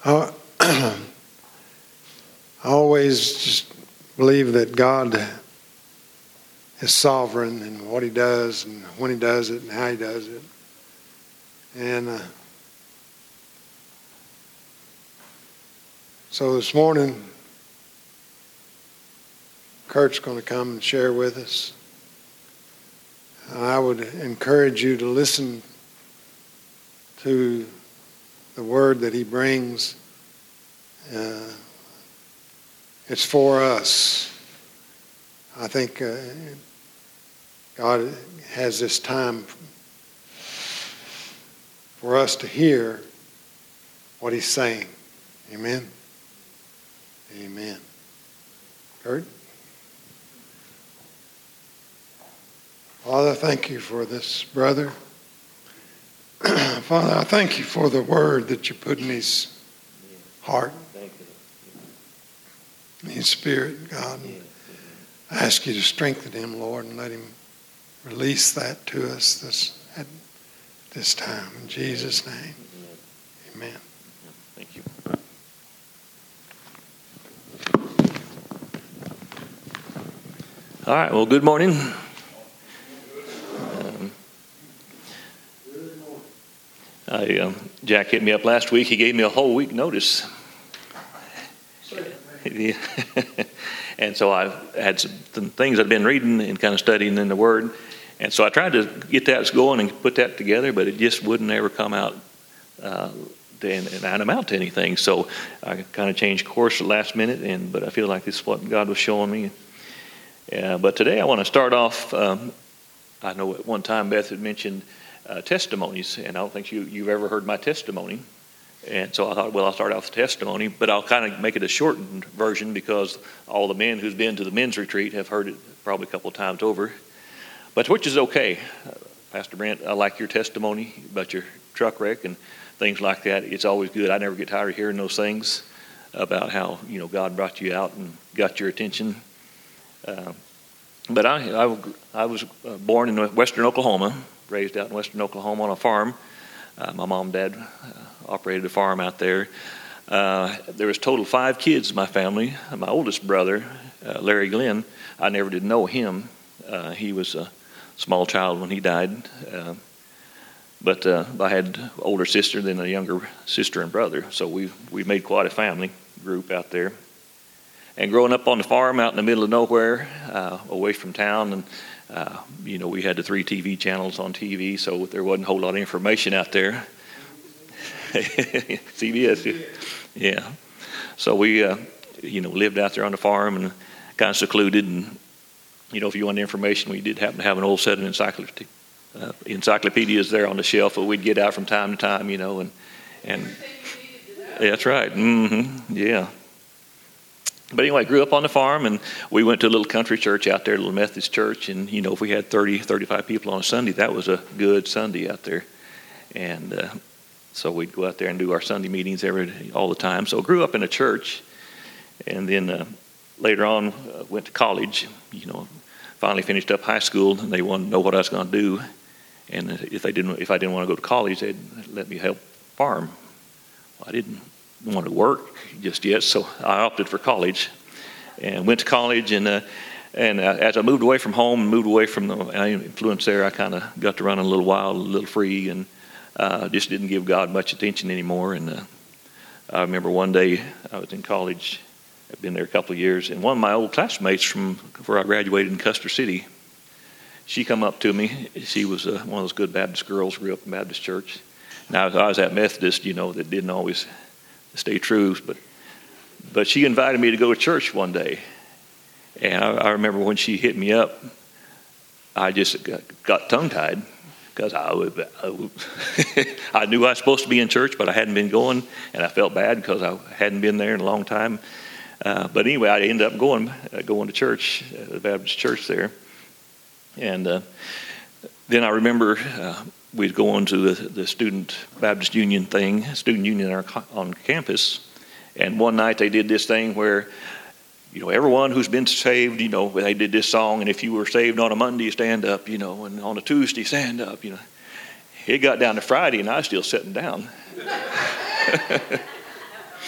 I I always just believe that God is sovereign in what He does and when He does it and how He does it. And so this morning, Kurt's going to come and share with us. And I would encourage you to listen to the word that he brings. It's for us. I think God has this time for us to hear what He's saying. Amen? Amen. Kurt? Father, thank you for this brother. Father, I thank you for the word that you put in his heart, in his spirit, God. I ask you to strengthen him, Lord, and let him release that to us at this time. In Jesus' name, amen. Thank you. All right, well, good morning. Jack hit me up last week. He gave me a whole week notice. And so I had some things I'd been reading and kind of studying in the Word. And so I tried to get that going and put that together, but it just wouldn't ever come out and amount to anything. So I kind of changed course at the last minute, but I feel like this is what God was showing me. But today I want to start off, I know at one time Beth had mentioned testimonies, and I don't think you've ever heard my testimony. And so I thought, well, I'll start off with testimony, but I'll kind of make it a shortened version because all the men who's been to the men's retreat have heard it probably a couple of times over. But which is okay. Pastor Brent, I like your testimony about your truck wreck and things like that. It's always good. I never get tired of hearing those things about how, God brought you out and got your attention. But I was born in western Oklahoma, raised out in western Oklahoma on a farm. My mom and dad operated a farm out there. There was total 5 kids in my family. My oldest brother, Larry Glenn, I never did know him. He was a small child when he died. But I had an older sister, then a younger sister and brother. So we made quite a family group out there. And growing up on the farm out in the middle of nowhere, away from town, and we had the 3 TV channels on TV, so there wasn't a whole lot of information out there. CBS, yeah. So we, lived out there on the farm and kind of secluded. And if you wanted information, we did happen to have an old set of encyclopedias there on the shelf, but we'd get out from time to time, and that's right. Mm-hmm. Yeah. But anyway, I grew up on the farm, and we went to a little country church out there, a little Methodist church. And, if we had 30, 35 people on a Sunday, that was a good Sunday out there. And so we'd go out there and do our Sunday meetings all the time. So I grew up in a church. And then later on, went to college, finally finished up high school, and they wanted to know what I was going to do. And if I didn't want to go to college, they'd let me help farm. Well, I didn't want to work just yet, so I opted for college and went to college. And as I moved away from home and moved away from the influence there, I kind of got to run a little wild, a little free, and just didn't give God much attention anymore. And I remember one day I was in college. I've been there a couple of years, and one of my old classmates from where I graduated in Custer City, she come up to me. She was one of those good Baptist girls, grew up in Baptist church. Now I was that Methodist, that didn't always stay true, but she invited me to go to church one day. And I remember when she hit me up, I just got tongue-tied because I knew I was supposed to be in church, but I hadn't been going, and I felt bad because I hadn't been there in a long time. But anyway, I ended up going to church, the Baptist church there. And then I remember we'd go on to the Student Baptist Union thing, student union on campus. And one night they did this thing where, everyone who's been saved, they did this song, and if you were saved on a Monday, stand up, and on a Tuesday, stand up, It got down to Friday, and I was still sitting down.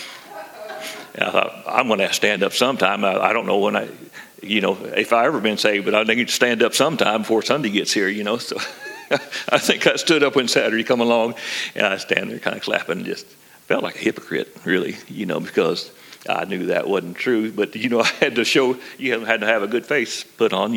And I thought, I'm going to have to stand up sometime. I don't know when if I ever been saved, but I need to stand up sometime before Sunday gets here, So I think I stood up when Saturday come along, and I stand there kind of clapping and just felt like a hypocrite, really, because I knew that wasn't true. But, I had to show, you had to have a good face put on,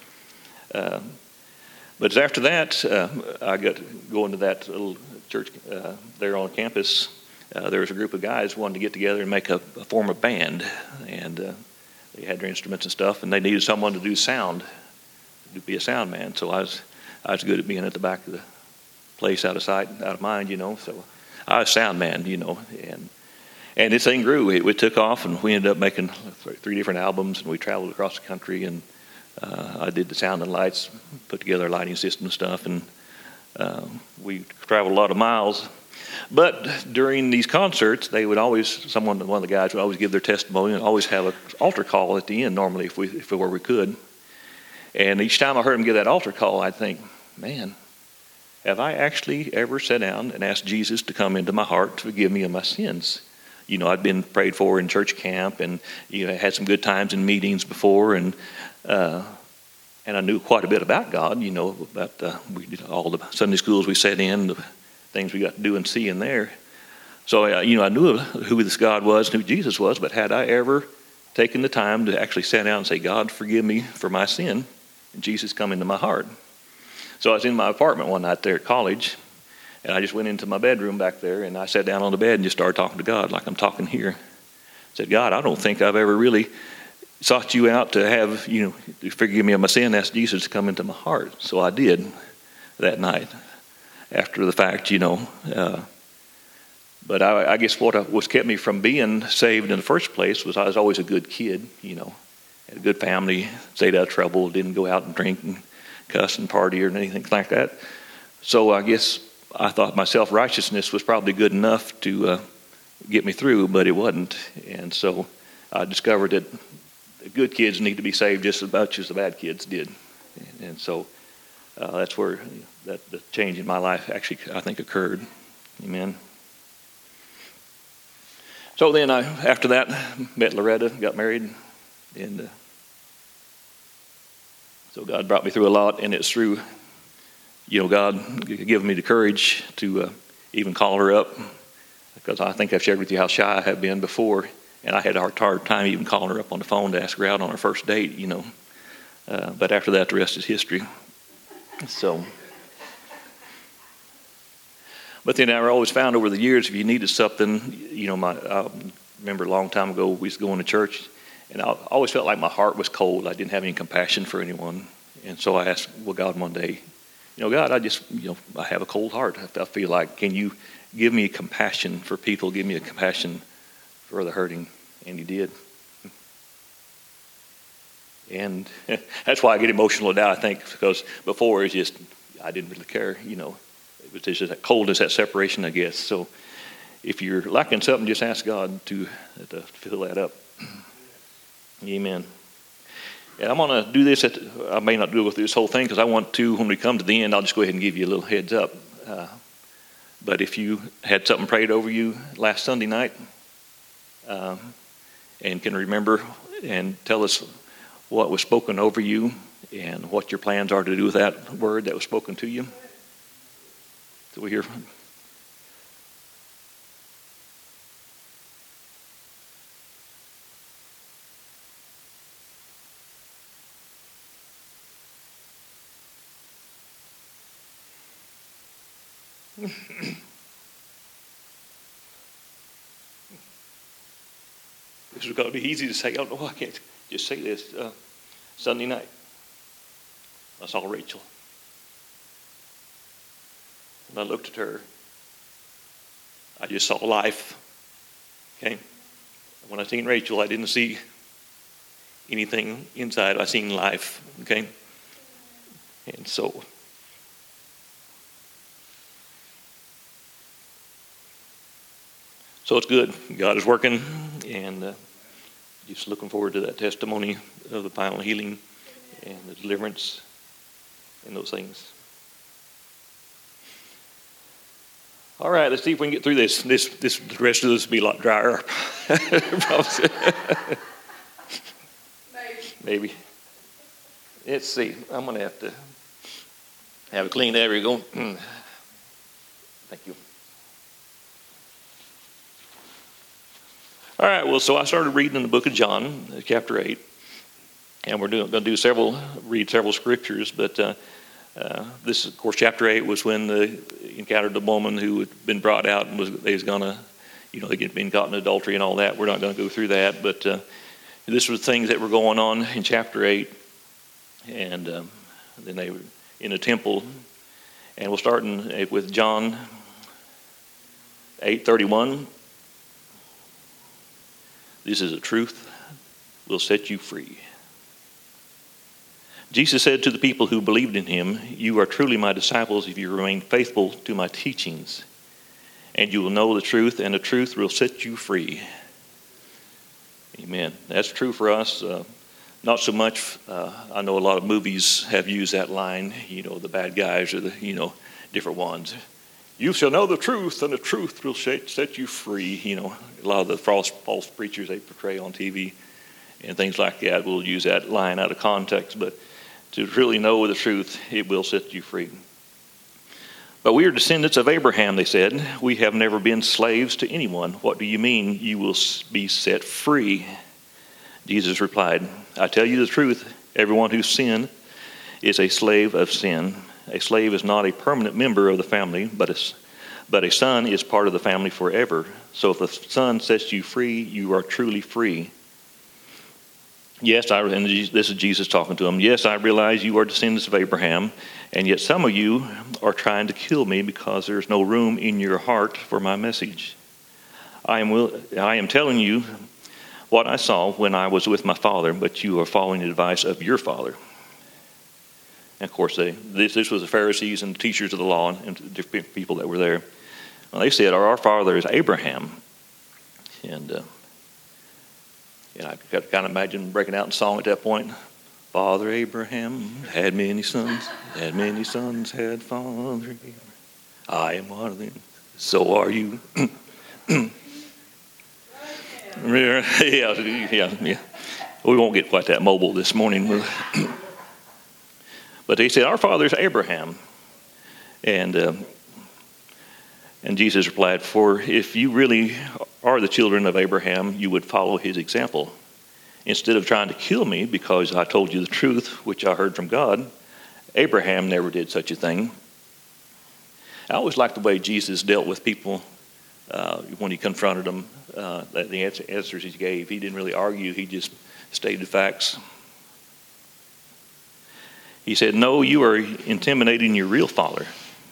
But after that, I got to go into that little church there on campus. There was a group of guys who wanted to get together and make a form of band. And they had their instruments and stuff, and they needed someone to do sound, to be a sound man. So I was good at being at the back of the place, out of sight, out of mind, So I was sound man, And this thing grew. It took off, and we ended up making 3 different albums, and we traveled across the country, and I did the sound and lights, put together a lighting system and stuff, and we traveled a lot of miles. But during these concerts, they would always, one of the guys would always give their testimony and always have an altar call at the end, normally, if we could. And each time I heard him give that altar call, I'd think, man, have I actually ever sat down and asked Jesus to come into my heart to forgive me of my sins? I'd been prayed for in church camp, and had some good times in meetings before, and I knew quite a bit about God. About we did all the Sunday schools we sat in, the things we got to do and see in there. So I knew who this God was and who Jesus was, but had I ever taken the time to actually sit down and say, God, forgive me for my sin, and Jesus come into my heart? So I was in my apartment one night there at college, and I just went into my bedroom back there, and I sat down on the bed and just started talking to God like I'm talking here. I said, God, I don't think I've ever really sought you out to have, to forgive me of my sin, ask Jesus to come into my heart. So I did that night after the fact, But I guess what kept me from being saved in the first place was I was always a good kid, had a good family, stayed out of trouble, didn't go out and drink and cuss and party or anything like that. So I guess I thought my self-righteousness was probably good enough to get me through, but it wasn't. And so I discovered that the good kids need to be saved just as much as the bad kids did. And so that's where the change in my life actually, I think, occurred. Amen. So then after that, met Loretta, got married, and so God brought me through a lot, and it's through, God giving me the courage to even call her up, because I think I've shared with you how shy I have been before, and I had a hard time even calling her up on the phone to ask her out on our first date, But after that, the rest is history. So, but then I always found over the years, if you needed something, I remember a long time ago, we used to go into church, and I always felt like my heart was cold. I didn't have any compassion for anyone. And so I asked, God one day, God, I have a cold heart. I feel like, can you give me compassion for people? Give me a compassion for the hurting. And he did. And that's why I get emotional now, I think, because before it's just, I didn't really care, It was just that coldness, that separation, I guess. So if you're lacking something, just ask God to fill that up. Amen. And I'm going to do this. I may not do it with this whole thing because I want to, when we come to the end, I'll just go ahead and give you a little heads up. But if you had something prayed over you last Sunday night and can remember and tell us what was spoken over you and what your plans are to do with that word that was spoken to you. So we hear from This is going to be easy to say. I don't know why I can't just say this. Sunday night, I saw Rachel. And I looked at her. I just saw life. Okay? When I seen Rachel, I didn't see anything inside. I seen life. Okay? And so it's good. God is working, and just looking forward to that testimony of the final healing and the deliverance and those things. All right, let's see if we can get through this. The rest of this will be a lot drier. Maybe. Let's see. I'm going to have it clean. There we go. Thank you. All right, well, so I started reading in the book of John, chapter 8. And we're going to read several scriptures. But this, of course, chapter 8 was when they encountered the woman who had been brought out and they was going to, they'd been caught in adultery and all that. We're not going to go through that. But this was things that were going on in chapter 8. And then they were in a temple. And we'll start with John 8:31. This is a truth will set you free. Jesus said to the people who believed in him, "You are truly my disciples if you remain faithful to my teachings, and you will know the truth, and the truth will set you free." Amen. That's true for us. Not so much, I know a lot of movies have used that line, the bad guys or the, different ones. You shall know the truth, and the truth will set you free. A lot of the false preachers they portray on TV and things like that will use that line out of context. But to really know the truth, it will set you free. But we are descendants of Abraham, they said. We have never been slaves to anyone. What do you mean you will be set free? Jesus replied, I tell you the truth. Everyone who sins is a slave of sin. A slave is not a permanent member of the family, but a son is part of the family forever. So if the son sets you free, you are truly free. Yes, and this is Jesus talking to him. Yes, I realize you are descendants of Abraham, and yet some of you are trying to kill me because there is no room in your heart for my message. I am telling you what I saw when I was with my father, but you are following the advice of your father. And of course, this was the Pharisees and the teachers of the law and different people that were there. Well, they said, our father is Abraham. And I could kind of imagine breaking out in song at that point. Father Abraham had many sons, had Father Abraham. I am one of them, so are you. Yeah. We won't get quite that mobile this morning. But they said, our father is Abraham. And Jesus replied, for if you really are the children of Abraham, you would follow his example. Instead of trying to kill me because I told you the truth, which I heard from God, Abraham never did such a thing. I always liked the way Jesus dealt with people when he confronted them, the answers he gave. He didn't really argue. He just stated facts. He said, no, you are imitating your real father.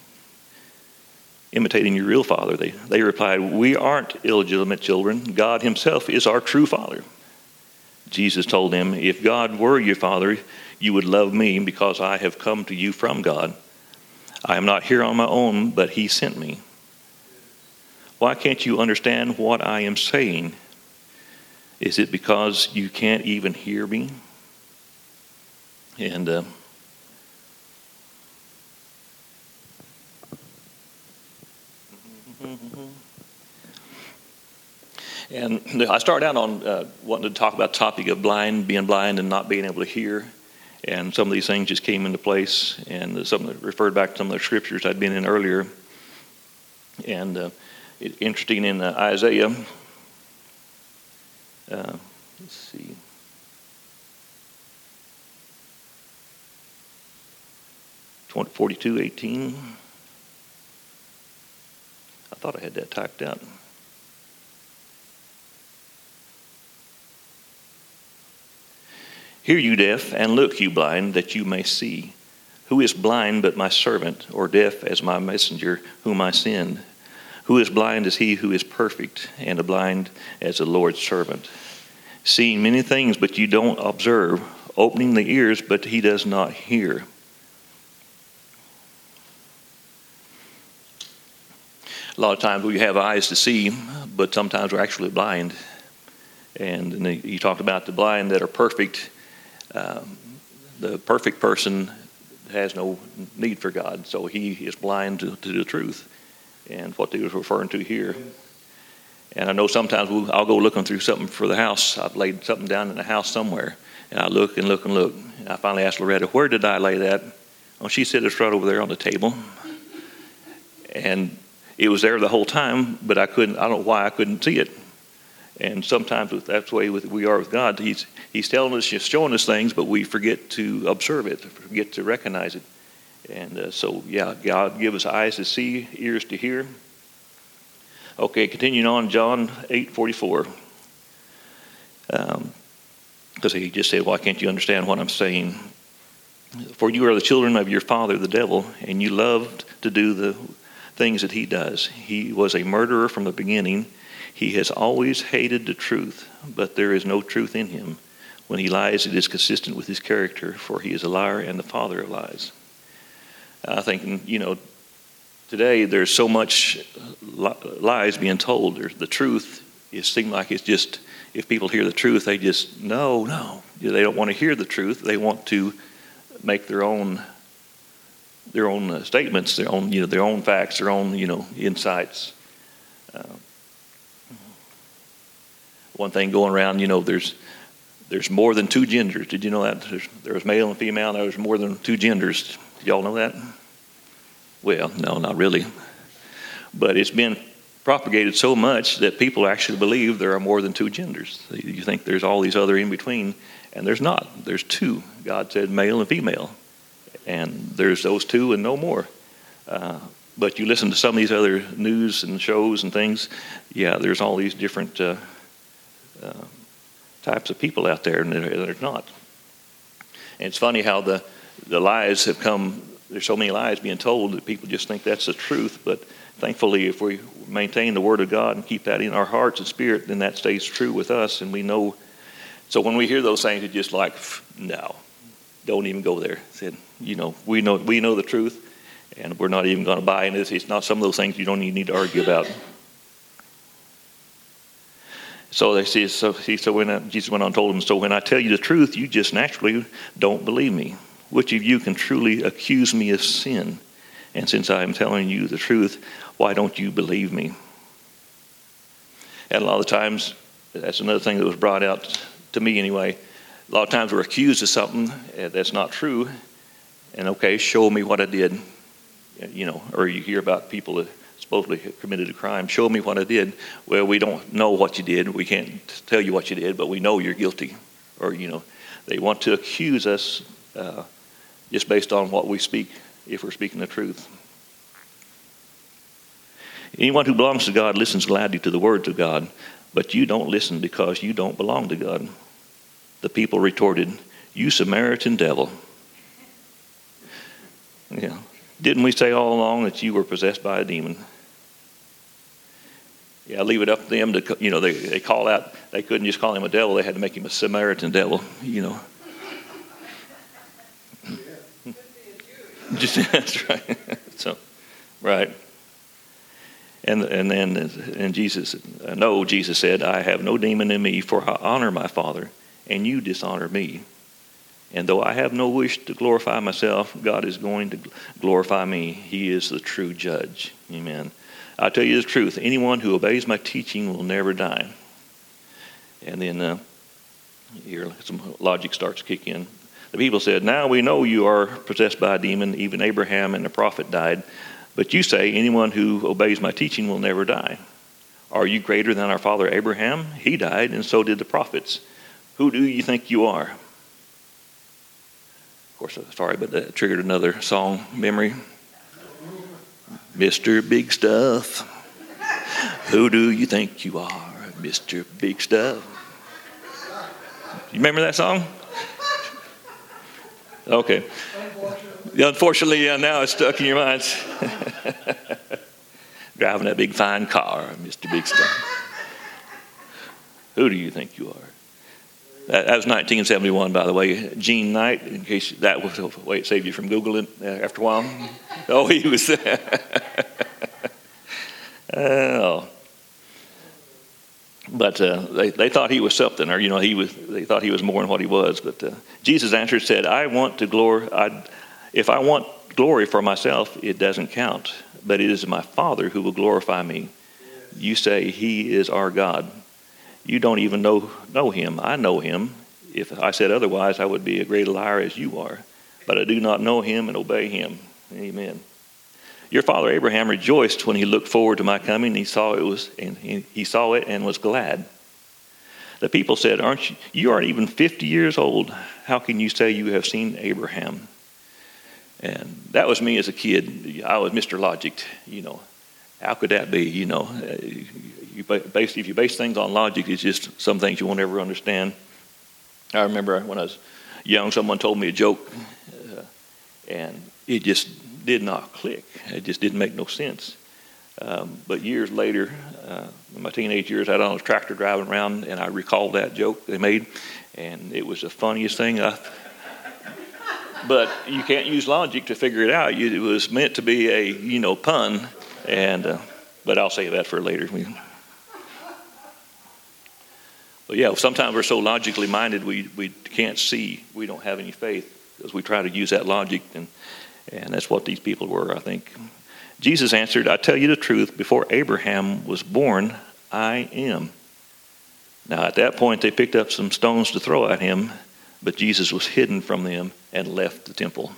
They replied, we aren't illegitimate children. God himself is our true father. Jesus told them, if God were your father, you would love me because I have come to you from God. I am not here on my own, but he sent me. Why can't you understand what I am saying? Is it because you can't even hear me? And I started out on wanting to talk about the topic of being blind and not being able to hear. And some of these things just came into place. And some that referred back to some of the scriptures I'd been in earlier. And interesting in Isaiah, let's see. Twenty 42:18. I thought I had that typed out. Hear you deaf, and look you blind, that you may see. Who is blind but my servant, or deaf as my messenger, whom I send? Who is blind as he who is perfect, and blind as the Lord's servant? Seeing many things, but you don't observe. Opening the ears, but he does not hear. A lot of times we have eyes to see, but sometimes we're actually blind. And you talked about the blind that are perfect. The perfect person has no need for God, so he is blind to the truth. and what they was referring to here. And I know sometimes I'll go looking through something for the house. I've laid something down in the house somewhere, and I look and look and look. And I finally asked Loretta, where did I lay that? Oh, she said it's right over there on the table. And it was there the whole time, but I don't know why I couldn't see it. And sometimes that's the way we are with God. He's telling us, He's showing us things, but we forget to observe it, forget to recognize it. And so, God give us eyes to see, ears to hear. Okay, continuing on, John 8:44. Because he just said, why can't you understand what I'm saying? For you are the children of your father, the devil, and you loved to do the things that he does. He was a murderer from the beginning. He has always hated the truth, but there is no truth in him. When he lies, it is consistent with his character, for he is a liar and the father of lies. I think, today there's so much lies being told. The truth, it seems like it's just, if people hear the truth, they just, no. They don't want to hear the truth. They want to make their own statements, their own facts, their own, insights. One thing going around, there's more than two genders. Did you know that? There's male and female. There's more than two genders. Did y'all know that? Well, no, not really. But it's been propagated so much that people actually believe there are more than two genders. You think there's all these other in between, and there's not. There's two. God said male and female. And there's those two and no more. But you listen to some of these other news and shows and things, there's all these different types of people out there, and there's not. And it's funny how the lies have come. There's so many lies being told that people just think that's the truth. But thankfully, if we maintain the Word of God and keep that in our hearts and spirit, then that stays true with us, and we know. So when we hear those things, it's just like, no, don't even go there. Said, we know the truth, and we're not even going to buy into this. It's not some of those things you don't even need to argue about. So they see. So when Jesus went on and told them, so when I tell you the truth, you just naturally don't believe me. Which of you can truly accuse me of sin? And since I am telling you the truth, why don't you believe me? And a lot of times, that's another thing that was brought out to me anyway. A lot of times we're accused of something that's not true. And okay, show me what I did. Or you hear about people that supposedly committed a crime. Show me what I did. Well, we don't know what you did. We can't tell you what you did, but we know you're guilty. Or, they want to accuse us just based on what we speak, if we're speaking the truth. Anyone who belongs to God listens gladly to the words of God, but you don't listen because you don't belong to God. The people retorted, you Samaritan devil. Didn't we say all along that you were possessed by a demon? Leave it up to them to, they call out, they couldn't just call him a devil, they had to make him a Samaritan devil, That's right. So, right. And Jesus said, I have no demon in me, for I honor my Father, and you dishonor me. And though I have no wish to glorify myself, God is going to glorify me. He is the true judge. Amen. I tell you the truth, anyone who obeys my teaching will never die. And then here some logic starts to kick in. The people said, now we know you are possessed by a demon. Even Abraham and the prophet died. But you say, anyone who obeys my teaching will never die. Are you greater than our father Abraham? He died, and so did the prophets. Who do you think you are? Of course, sorry, but that triggered another song memory. Mr. Big Stuff. Who do you think you are, Mr. Big Stuff? You remember that song? Okay. Unfortunately, now it's stuck in your minds. Driving that big fine car, Mr. Big Stuff. Who do you think you are? That was 1971, by the way. Gene Knight, in case that was the way it saved you from Googling after a while. Oh, he was there. Oh. But they thought he was something, or they thought he was more than what he was. But Jesus answered, said, if I want glory for myself, it doesn't count. But it is my Father who will glorify me. You say he is our God. You don't even know him. I know him. If I said otherwise, I would be a great liar as you are. But I do not know him and obey him. Amen. Your father Abraham rejoiced when he looked forward to my coming. He saw it and was glad. The people said, you aren't even 50 years old. How can you say you have seen Abraham? And that was me as a kid. I was Mr. Logic, How could that be, If you base things on logic, it's just some things you won't ever understand. I remember when I was young, someone told me a joke, and it just did not click. It just didn't make no sense. But years later, in my teenage years, I was on a tractor driving around, and I recalled that joke they made, and it was the funniest thing. But you can't use logic to figure it out. It was meant to be a pun, but I'll save that for later. But yeah, sometimes we're so logically minded we can't see. We don't have any faith because we try to use that logic, and that's what these people were, I think. Jesus answered, I tell you the truth, before Abraham was born, I am. Now at that point they picked up some stones to throw at him, but Jesus was hidden from them and left the temple.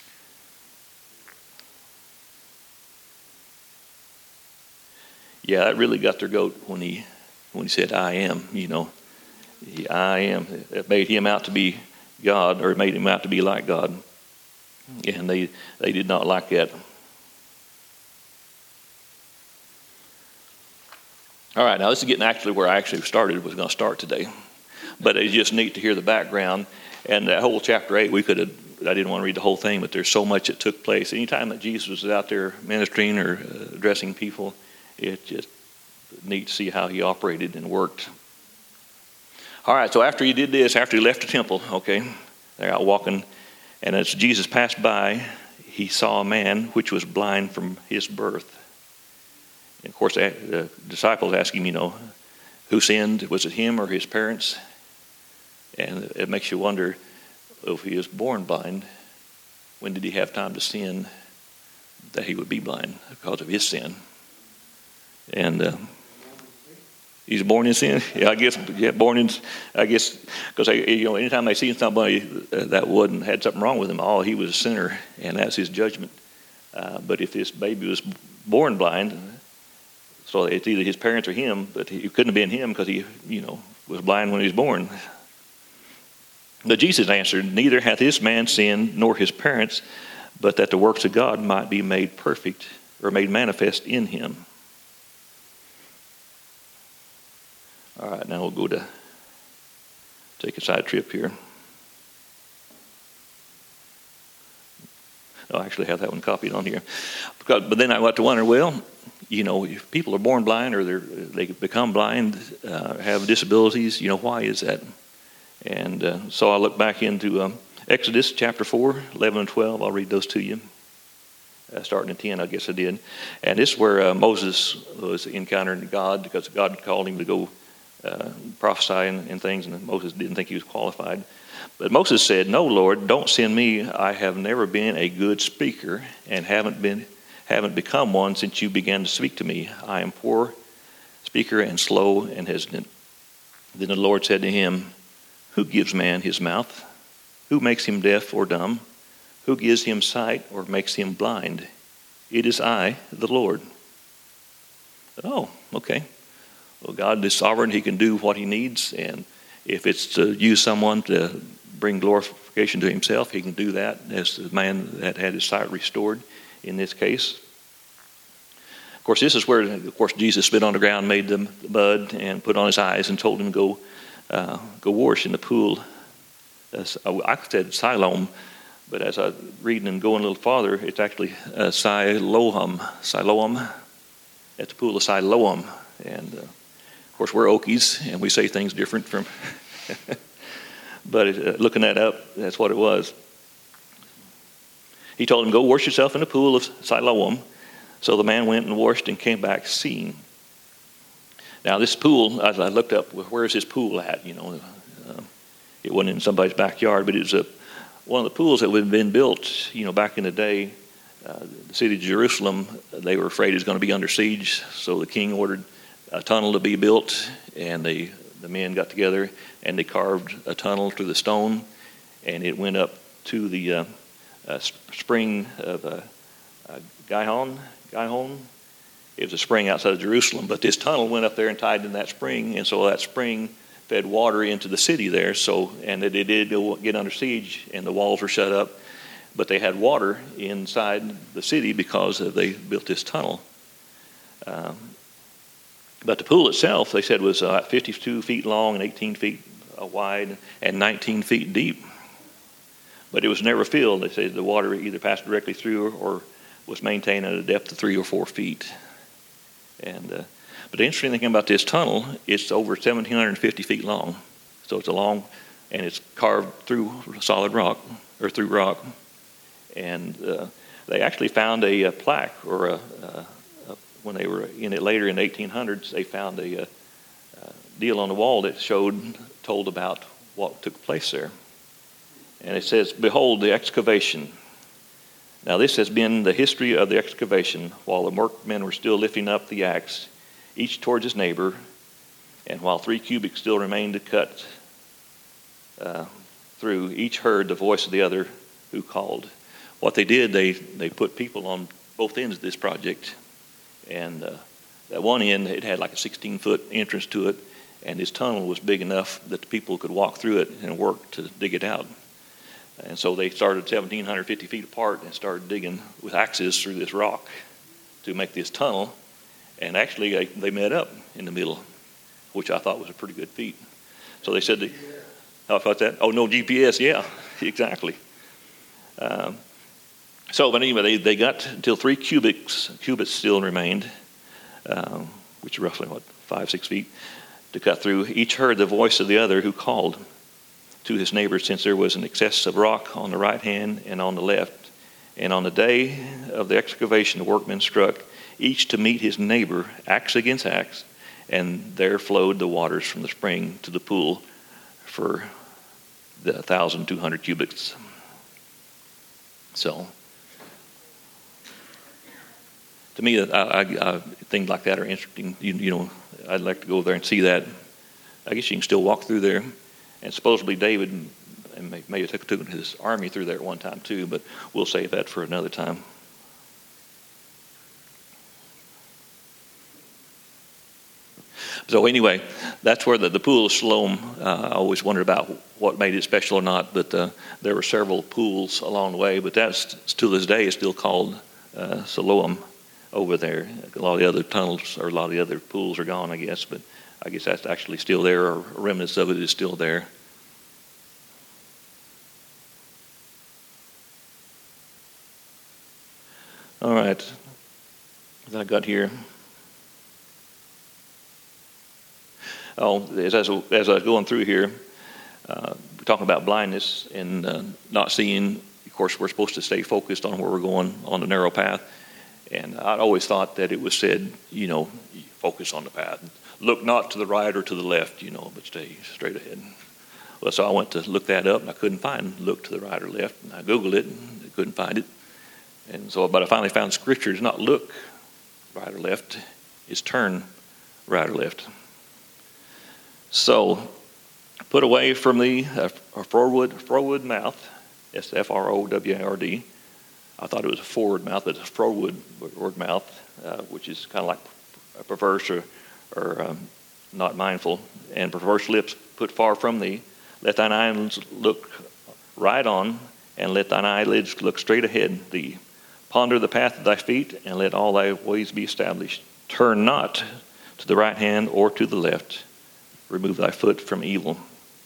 Yeah, that really got their goat when he said, I am, I am. It made him out to be God, or it made him out to be like God. And they did not like that. All right, now this is getting actually where I actually was going to start today. But it's just neat to hear the background. And that whole chapter 8, I didn't want to read the whole thing, but there's so much that took place. Anytime that Jesus was out there ministering or addressing people, it's just neat to see how he operated and worked. All right, so after he did this, after he left the temple, they're out walking, and as Jesus passed by, he saw a man which was blind from his birth. And of course, the disciples asked him, who sinned? Was it him or his parents? And it makes you wonder, if he was born blind, when did he have time to sin that he would be blind because of his sin? And he's born in sin. Yeah, I guess. Yeah, because anytime they see somebody that had something wrong with him, he was a sinner, and that's his judgment. But if this baby was born blind, so it's either his parents or him, but it couldn't have been him because he, was blind when he was born. But Jesus answered, neither hath this man sinned nor his parents, but that the works of God might be made perfect or made manifest in him. All right, now we'll go to take a side trip here. I actually have that one copied on here. But then I got to wonder, if people are born blind or they become blind, have disabilities, why is that? And so I look back into Exodus chapter 4, 11 and 12. I'll read those to you. Starting at 10, I guess I did. And this is where Moses was encountering God because God called him to go prophesy and things, and Moses didn't think he was qualified. But Moses said, no, Lord, don't send me. I have never been a good speaker and haven't become one since you began to speak to me. I am poor speaker and slow and hesitant. Then the Lord said to him, who gives man his mouth? Who makes him deaf or dumb? Who gives him sight or makes him blind? It is I, the Lord. Oh, okay. Well, God is sovereign. He can do what he needs. And if it's to use someone to bring glorification to himself, he can do that as the man that had his sight restored in this case. Of course, this is where, Jesus spit on the ground, made the mud, and put on his eyes and told him to go wash in the pool. I said Siloam, but as I read and going a little farther, it's actually Siloam, at the pool of Siloam. And of course, we're Okies, and we say things different from. But looking that up, that's what it was. He told him, go wash yourself in the pool of Siloam. So the man went and washed and came back seeing. Now this pool, as I looked up, where is this pool at? It wasn't in somebody's backyard, but it was one of the pools that had been built, back in the day the city of Jerusalem, they were afraid it was going to be under siege, so the king ordered a tunnel to be built, and the men got together and they carved a tunnel through the stone, and it went up to the spring of Gihon. It was a spring outside of Jerusalem, but this tunnel went up there and tied in that spring, and so that spring fed water into the city there. And it did get under siege, and the walls were shut up, but they had water inside the city because they built this tunnel. But the pool itself, they said, was 52 feet long and 18 feet wide and 19 feet deep. But it was never filled. They said the water either passed directly through or was maintained at a depth of 3 or 4 feet. But the interesting thing about this tunnel, it's over 1,750 feet long. So it's long, and it's carved through solid rock, or through rock. And they actually found a plaque, or when they were in it later in the 1800s, they found a deal on the wall that told about what took place there. And it says, "Behold the excavation." Now this has been the history of the excavation while the workmen were still lifting up the axe, each towards his neighbor, and while 3 cubits still remained to cut through, each heard the voice of the other who called. What they did, they put people on both ends of this project, and at one end it had like a 16-foot entrance to it, and this tunnel was big enough that the people could walk through it and work to dig it out. And so they started 1,750 feet apart and started digging with axes through this rock to make this tunnel. And actually, they met up in the middle, which I thought was a pretty good feat. So they said, how about that? Oh, no GPS, yeah, exactly. But anyway, they got until 3 cubits still remained, which is roughly, 5-6 feet, to cut through. Each heard the voice of the other who called to his neighbor, since there was an excess of rock on the right hand and on the left. And on the day of the excavation, the workmen struck, each to meet his neighbor, axe against axe, and there flowed the waters from the spring to the pool for the 1,200 cubits. So, to me, I things like that are interesting. You know, I'd like to go there and see that. I guess you can still walk through there. And supposedly David may have taken his army through there at one time too, but we'll save that for another time. So anyway, that's where the pool of Siloam, I always wondered about what made it special or not, but there were several pools along the way, but that's, to this day, is still called Siloam over there. A lot of the other tunnels, or a lot of the other pools are gone, I guess, but I guess that's actually still there, or remnants of it is still there. All right, what I got here. Oh, as I was going through here, we're talking about blindness and not seeing. Of course, we're supposed to stay focused on where we're going on the narrow path. And I'd always thought that it was said, focus on the path. Look not to the right or to the left, but stay straight ahead. Well, so I went to look that up, and I couldn't find look to the right or left. And I Googled it, and I couldn't find it. But I finally found Scripture. It's not look right or left. It's turn right or left. So, put away from the froward mouth, S-F-R-O-W-A-R-D. I thought it was a forward mouth, but it's a froward mouth, which is kind of like a perverse or not mindful. And perverse lips put far from thee. Let thine eyes look right on, and let thine eyelids look straight ahead thee. Ponder the path of thy feet, and let all thy ways be established. Turn not to the right hand or to the left. Remove thy foot from evil.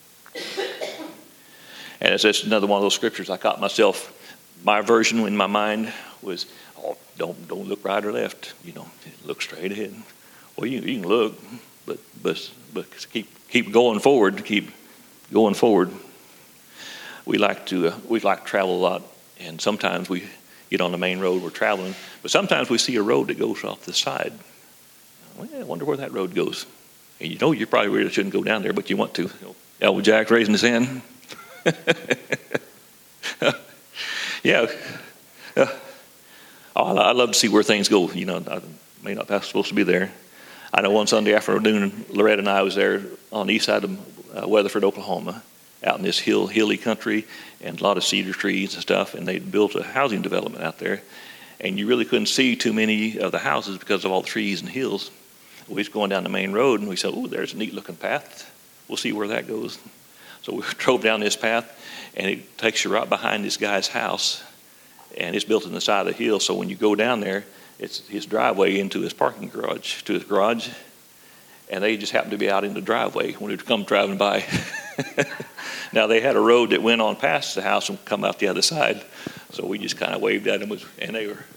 And it's just another one of those scriptures I caught myself. My version in my mind was, don't look right or left. Look straight ahead. Well, you can look, but keep going forward. Keep going forward. We like to travel a lot, and sometimes we get on the main road, we're traveling, but sometimes we see a road that goes off the side. Well, I wonder where that road goes. And you probably really shouldn't go down there, but you want to. Elwood Jack raising his hand. Yeah. I love to see where things go. You know, I may not be supposed to be there. I know one Sunday afternoon, Loretta and I was there on the east side of Weatherford, Oklahoma, out in this hilly country, and a lot of cedar trees and stuff, and they built a housing development out there, and you really couldn't see too many of the houses because of all the trees and hills. We was going down the main road, and we said, oh, there's a neat-looking path. We'll see where that goes. So we drove down this path, and it takes you right behind this guy's house, and it's built in the side of the hill, so when you go down there, it's his driveway into his parking garage, to his garage, and they just happened to be out in the driveway when we come driving by. Now, they had a road that went on past the house and come out the other side, so we just kind of waved at them, and they were...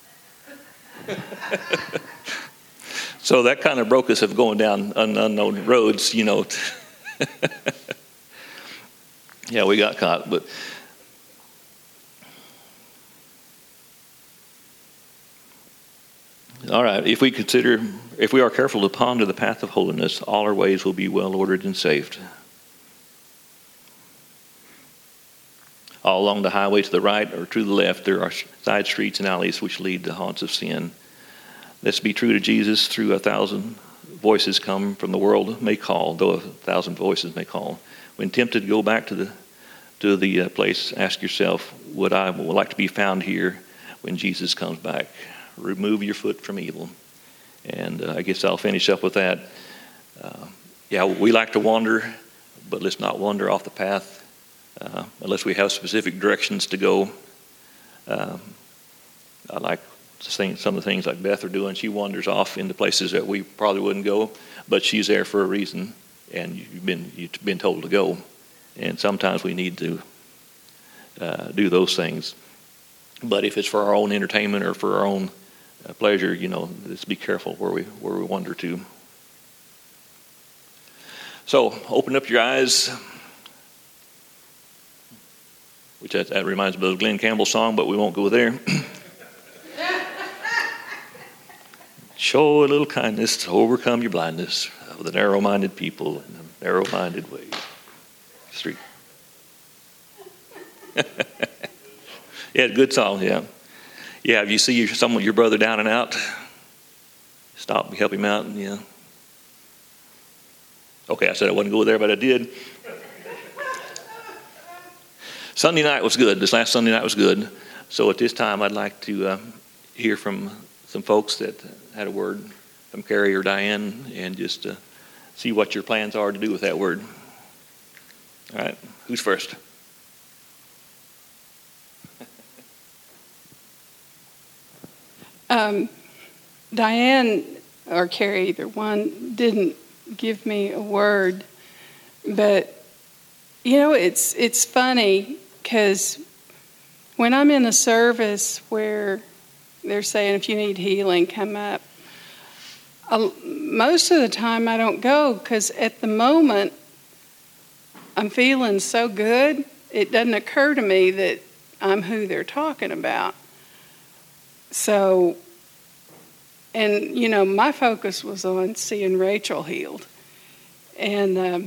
So that kind of broke us of going down unknown roads, you know. Yeah, we got caught, but... All right, if we are careful to ponder the path of holiness, all our ways will be well ordered and safe. All along the highway to the right or to the left, there are side streets and alleys which lead to haunts of sin. Let's be true to Jesus through 1,000 voices come from the world may call, though 1,000 voices may call. When tempted to go back to the place, ask yourself, would I like to be found here when Jesus comes back? Remove your foot from evil. And I guess I'll finish up with that. We like to wander, but let's not wander off the path unless we have specific directions to go. I like some of the things like Beth are doing. She wanders off into places that we probably wouldn't go, but she's there for a reason, and you've been told to go. And sometimes we need to do those things. But if it's for our own entertainment or for our own pleasure, you know, let's be careful where we wander to. So open up your eyes, which that reminds me of the Glenn Campbell song, but we won't go there. Show a little kindness to overcome your blindness of the narrow-minded people in a narrow-minded way. Street. Yeah, good song, yeah. Yeah, if you see your brother down and out, stop and help him out. And, yeah. Okay, I said I wouldn't go there, but I did. Sunday night was good. This last Sunday night was good. So at this time, I'd like to hear from some folks that had a word from Carrie or Diane, and just see what your plans are to do with that word. All right, who's first? Diane or Carrie, either one, didn't give me a word, but you know, it's funny because when I'm in a service where they're saying if you need healing, come up, most of the time I don't go because at the moment I'm feeling so good, it doesn't occur to me that I'm who they're talking about. So, and you know, my focus was on seeing Rachel healed. And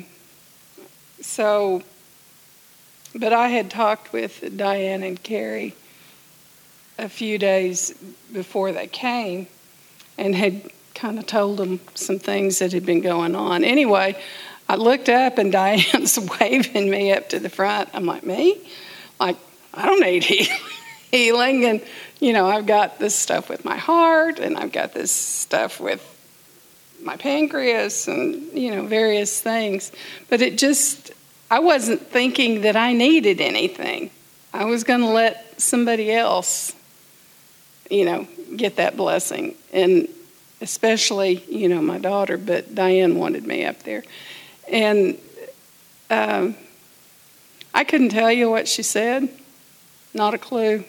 but I had talked with Diane and Carrie a few days before they came and had kind of told them some things that had been going on. Anyway, I looked up and Diane's waving me up to the front. I'm like, me? Like, I don't need healing. And, you know, I've got this stuff with my heart and I've got this stuff with my pancreas and, you know, various things. But I wasn't thinking that I needed anything. I was going to let somebody else, you know, get that blessing. And especially, you know, my daughter, but Diane wanted me up there. And I couldn't tell you what she said. Not a clue.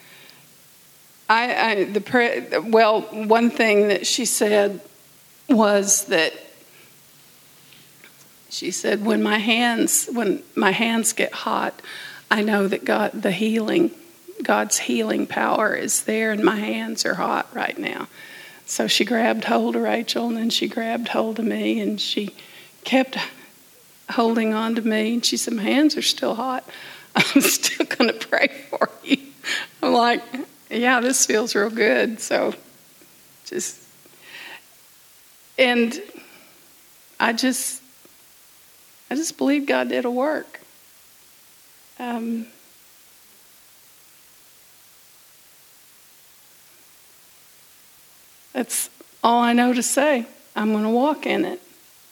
One thing that she said was that she said, when my hands get hot, I know that God's healing power is there, and my hands are hot right now. So she grabbed hold of Rachel, and then she grabbed hold of me, and she kept holding on to me. And she said, my hands are still hot. I'm still going to pray for you. I'm like, yeah, this feels real good. So and I just believe God did a work. That's all I know to say. I'm going to walk in it.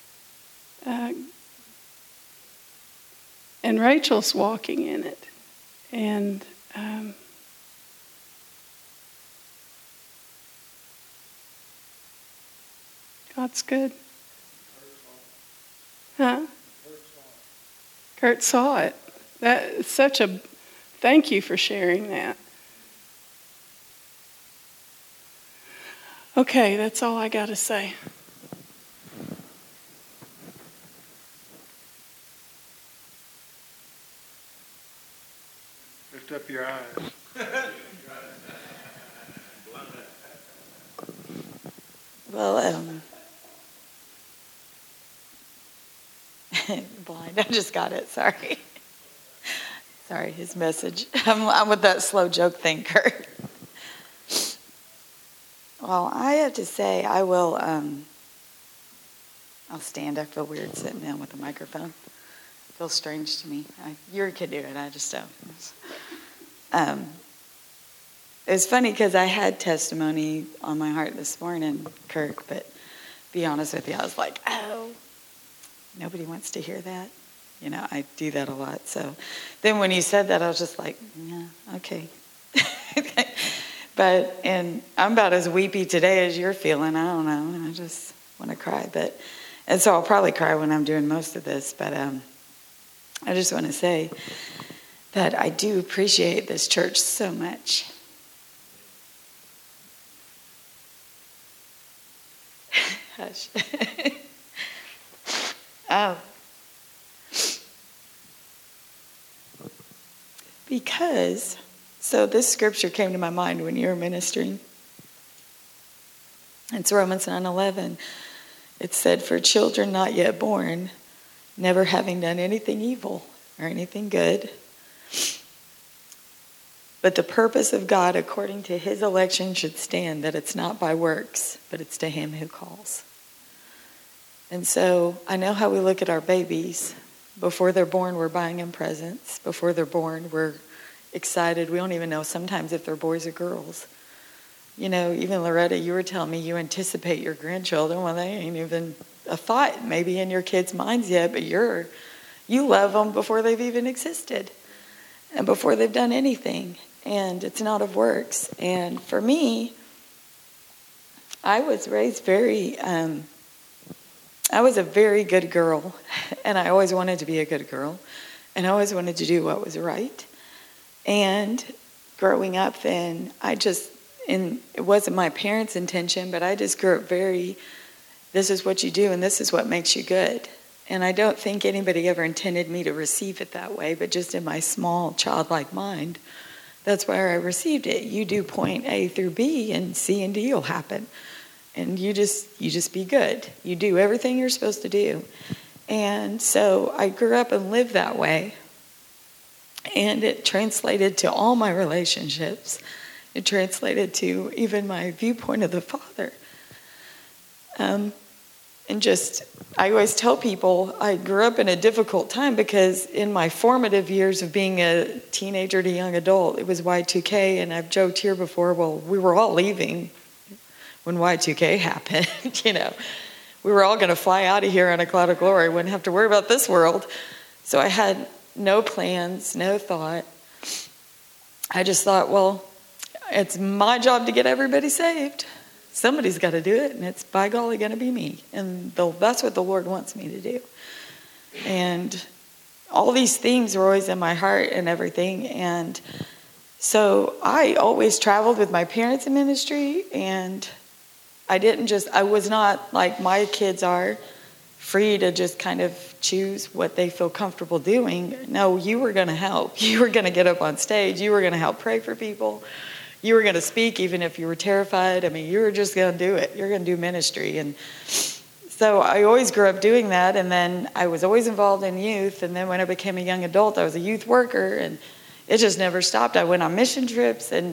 And Rachel's walking in it. And God's good. Huh? Kurt saw it. That's such a thank you for sharing that. Okay, that's all I got to say. Lift up your eyes. Well, blind. I just got it. Sorry. Sorry, his message. I'm with that slow joke thing, Kurt. Well, I have to say, I will. I'll stand. I feel weird sitting down with a microphone. It feels strange to me. You could do it. I just don't. It's funny because I had testimony on my heart this morning, Kirk, but be honest with you, I was like, oh, nobody wants to hear that. You know, I do that a lot. So then when you said that, I was just like, yeah, okay. And I'm about as weepy today as you're feeling. I don't know. I just want to cry. And so I'll probably cry when I'm doing most of this. But I just want to say that I do appreciate this church so much. Hush. Because, so this scripture came to my mind when you were ministering. It's Romans 9:11. It said, for children not yet born, never having done anything evil or anything good, but the purpose of God according to his election should stand, that it's not by works, but it's to him who calls. And so I know how we look at our babies. Before they're born, we're buying them presents. Before they're born, we're excited. We don't even know sometimes if they're boys or girls. You know, even Loretta, you were telling me you anticipate your grandchildren. Well, they ain't even a thought maybe in your kids' minds yet, but you love them before they've even existed and before they've done anything. And it's not of works. And for me, I was raised I was a very good girl, and I always wanted to be a good girl, and I always wanted to do what was right. And growing up then, and it wasn't my parents' intention, but I just grew up this is what you do, and this is what makes you good. And I don't think anybody ever intended me to receive it that way, but just in my small childlike mind, that's where I received it. You do point A through B, and C and D will happen. And you just be good. You do everything you're supposed to do. And so I grew up and lived that way. And it translated to all my relationships. It translated to even my viewpoint of the Father. I always tell people I grew up in a difficult time because in my formative years of being a teenager to young adult, it was Y2K, and I've joked here before, well, we were all leaving when Y2K happened. You know, we were all going to fly out of here in a cloud of glory. Wouldn't have to worry about this world. So I had no plans, no thought. I just thought, well, it's my job to get everybody saved. Somebody's got to do it, and it's by golly going to be me. And that's what the Lord wants me to do. And all these themes were always in my heart and everything. And so I always traveled with my parents in ministry, and I was not like my kids are, free to just kind of choose what they feel comfortable doing. No, you were going to help. You were going to get up on stage. You were going to help pray for people. You were going to speak even if you were terrified. I mean, you were just going to do it. You're going to do ministry. And so I always grew up doing that. And then I was always involved in youth. And then when I became a young adult, I was a youth worker. And it just never stopped. I went on mission trips. And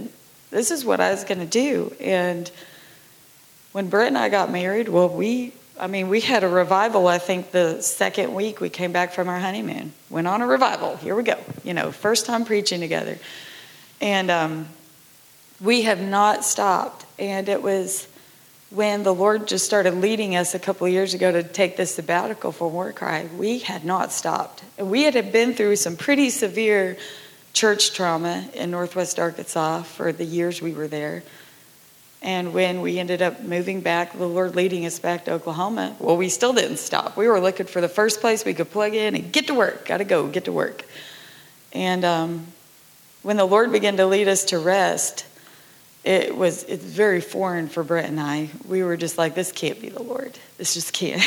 This is what I was going to do. And when Brett and I got married, well, we had a revival, I think, the second week we came back from our honeymoon. Went on a revival. Here we go. First time preaching together. And we have not stopped. And it was when the Lord just started leading us a couple of years ago to take this sabbatical from War Cry. We had not stopped. And we had been through some pretty severe church trauma in Northwest Arkansas for the years we were there. And when we ended up moving back, the Lord leading us back to Oklahoma, well, we still didn't stop. We were looking for the first place we could plug in and get to work. Got to go, get to work. And when the Lord began to lead us to rest, it's very foreign for Brett and I. We were just like, this can't be the Lord. This just can't,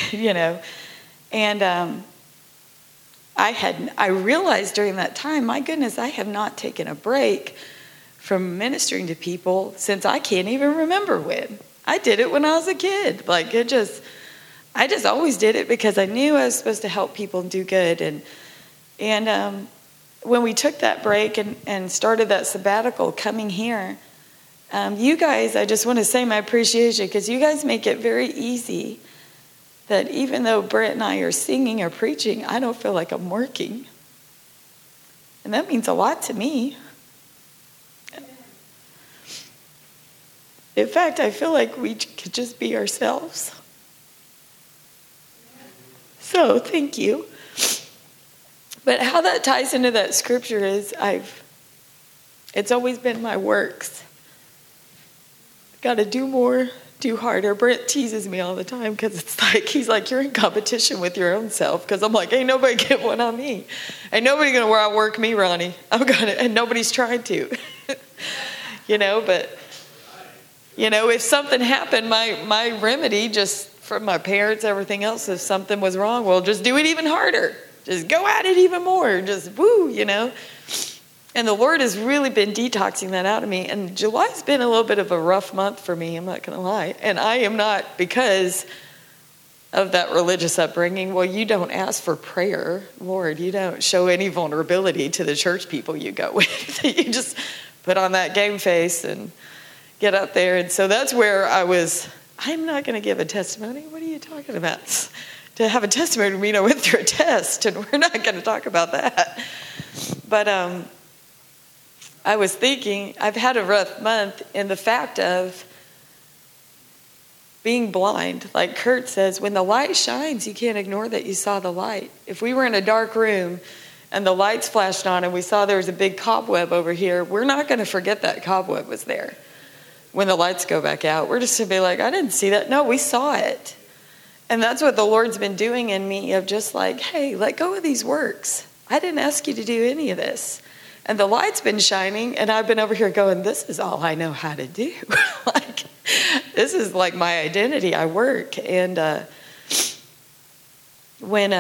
And I realized during that time, my goodness, I have not taken a break from ministering to people since I can't even remember when. I did it when I was a kid. I just always did it because I knew I was supposed to help people and do good. And when we took that break and started that sabbatical coming here, you guys, I just want to say my appreciation because you guys make it very easy that even though Brett and I are singing or preaching, I don't feel like I'm working. And that means a lot to me. In fact, I feel like we could just be ourselves. So, thank you. But how that ties into that scripture is it's always been my works. Got to do more, do harder. Brent teases me all the time because he's like, you're in competition with your own self. Because I'm like, ain't nobody get one on me. Ain't nobody going to outwork me, Ronnie. And nobody's trying to. But, if something happened, my remedy just from my parents, everything else, if something was wrong, well, just do it even harder. Just go at it even more. Just woo, And the Lord has really been detoxing that out of me. And July's been a little bit of a rough month for me, I'm not going to lie. And I am not because of that religious upbringing. Well, you don't ask for prayer, Lord. You don't show any vulnerability to the church people you go with. You just put on that game face and get up there. And so that's where I'm not going to give a testimony. What are you talking about? To have a testimony mean I went through a test, and we're not going to talk about that. But I was thinking, I've had a rough month in the fact of being blind. Like Kurt says, when the light shines, you can't ignore that you saw the light. If we were in a dark room and the lights flashed on and we saw there was a big cobweb over here, we're not going to forget that cobweb was there. When the lights go back out, we're just going to be like, I didn't see that. No, we saw it. And that's what the Lord's been doing in me of just like, hey, let go of these works. I didn't ask you to do any of this. And the light's been shining, and I've been over here going, this is all I know how to do. This is like my identity. I work. And when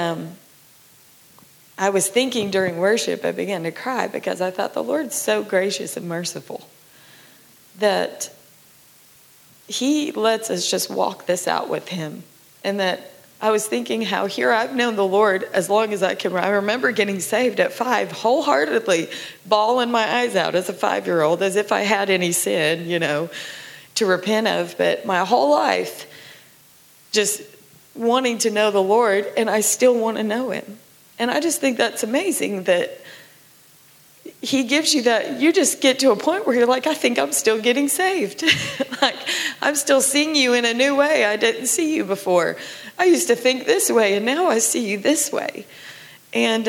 I was thinking during worship, I began to cry because I thought the Lord's so gracious and merciful that he lets us just walk this out with him. And that I was thinking how here I've known the Lord as long as I can. I remember getting saved at 5, wholeheartedly bawling my eyes out as a 5-year-old, as if I had any sin, to repent of. But my whole life, just wanting to know the Lord, and I still want to know him. And I just think that's amazing that he gives you that. You just get to a point where you're like, I think I'm still getting saved. Like, I'm still seeing you in a new way. I didn't see you before. I used to think this way, and now I see you this way. And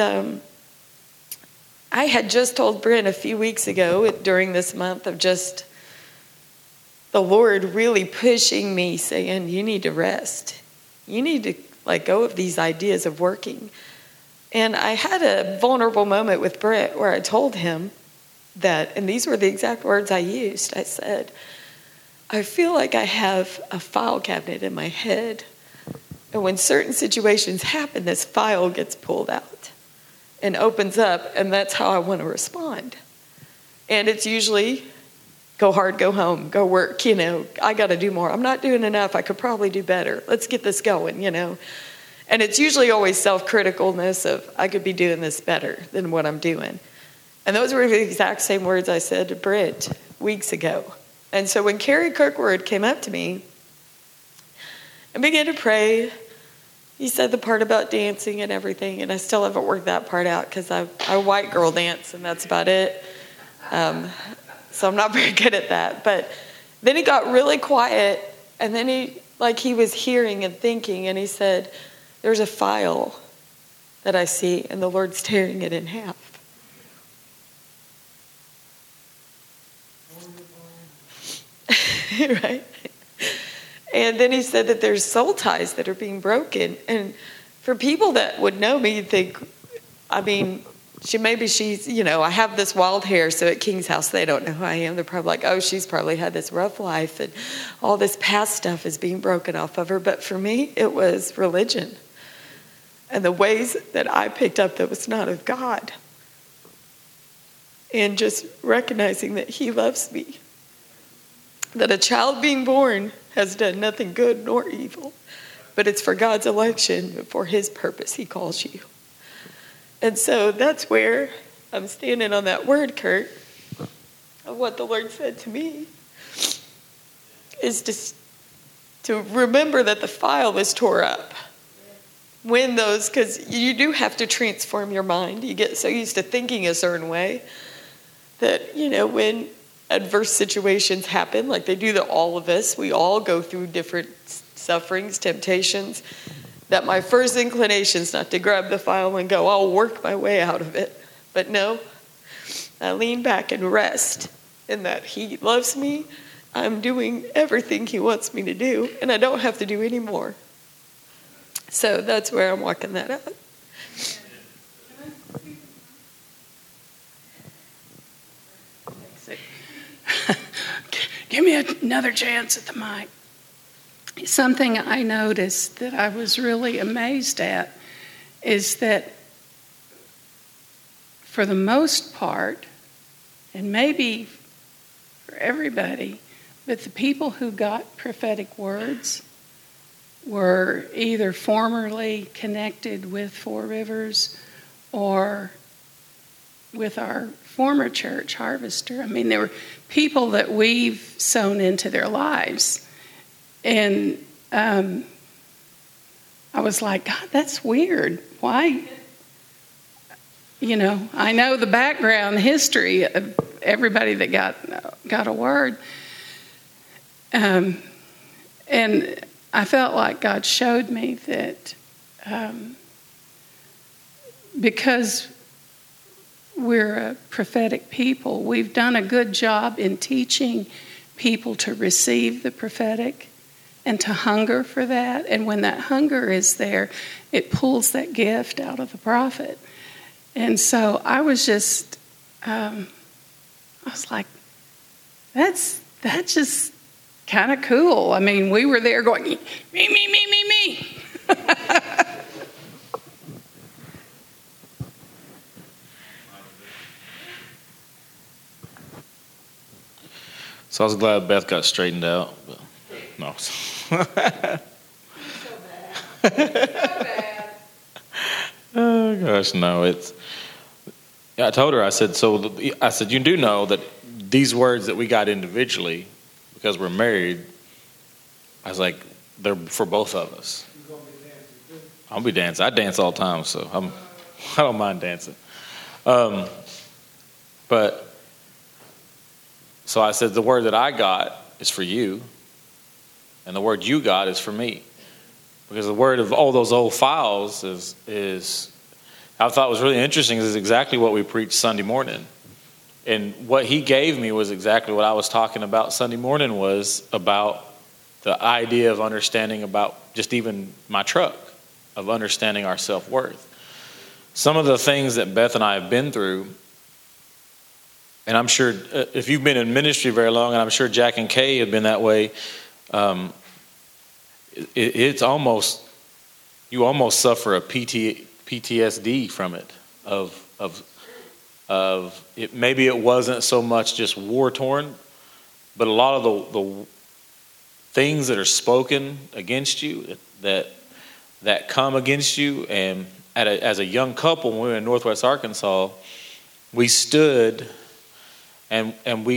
I had just told Brent a few weeks ago during this month of just the Lord really pushing me, saying, you need to rest. You need to let go of these ideas of working. And I had a vulnerable moment with Brett where I told him that, and these were the exact words I used. I said, I feel like I have a file cabinet in my head. And when certain situations happen, this file gets pulled out and opens up, and that's how I want to respond. And it's usually go hard, go home, go work, I got to do more. I'm not doing enough. I could probably do better. Let's get this going, And it's usually always self-criticalness of, I could be doing this better than what I'm doing. And those were the exact same words I said to Britt weeks ago. And so when Carrie Kirkwood came up to me and began to pray, he said the part about dancing and everything, and I still haven't worked that part out because I white girl dance, and that's about it. So I'm not very good at that. But then he got really quiet, and then he was hearing and thinking, and he said, there's a file that I see, and the Lord's tearing it in half. Right? And then he said that there's soul ties that are being broken. And for people that would know me, you'd think, I mean, she's, I have this wild hair, so at King's House, they don't know who I am. They're probably like, oh, she's probably had this rough life, and all this past stuff is being broken off of her. But for me, it was religion and the ways that I picked up that was not of God. And just recognizing that he loves me. That a child being born has done nothing good nor evil, but it's for God's election, for his purpose he calls you. And so that's where I'm standing on that word, Kurt, of what the Lord said to me, is to remember that the file was tore up. Because you do have to transform your mind. You get so used to thinking a certain way that, when adverse situations happen, like they do to all of us. We all go through different sufferings, temptations, that my first inclination is not to grab the file and go, I'll work my way out of it. But no, I lean back and rest in that he loves me. I'm doing everything he wants me to do, and I don't have to do any more. So that's where I'm walking that out. Give me another chance at the mic. Something I noticed that I was really amazed at is that for the most part, and maybe for everybody, but the people who got prophetic words were either formerly connected with Four Rivers or with our former church, Harvester. I mean, there were people that we've sown into their lives. And I was like, God, that's weird. Why? I know the background history of everybody that got a word. And I felt like God showed me that because we're a prophetic people, we've done a good job in teaching people to receive the prophetic and to hunger for that. And when that hunger is there, it pulls that gift out of the prophet. And so I was just, I was like, that's just kind of cool. I mean, we were there going, me. So I was glad Beth got straightened out. But no. So bad. Oh gosh, no. I told her. I said, you do know that these words that we got individually, because we're married, I was like, they're for both of us. I'll be dancing. I dance all the time, so I don't mind dancing. But so I said, the word that I got is for you, and the word you got is for me. Because the word of all those old files is I thought was really interesting, is exactly what we preached Sunday morning. And what he gave me was exactly what I was talking about Sunday morning, was about the idea of understanding about just even my truck, of understanding our self-worth. Some of the things that Beth and I have been through, and I'm sure if you've been in ministry very long, and I'm sure Jack and Kay have been that way, it's almost, you almost suffer a PTSD from it, of it. Maybe it wasn't so much just war torn, but a lot of the things that are spoken against you, that come against you. And as a young couple, when we were in Northwest Arkansas, we stood and we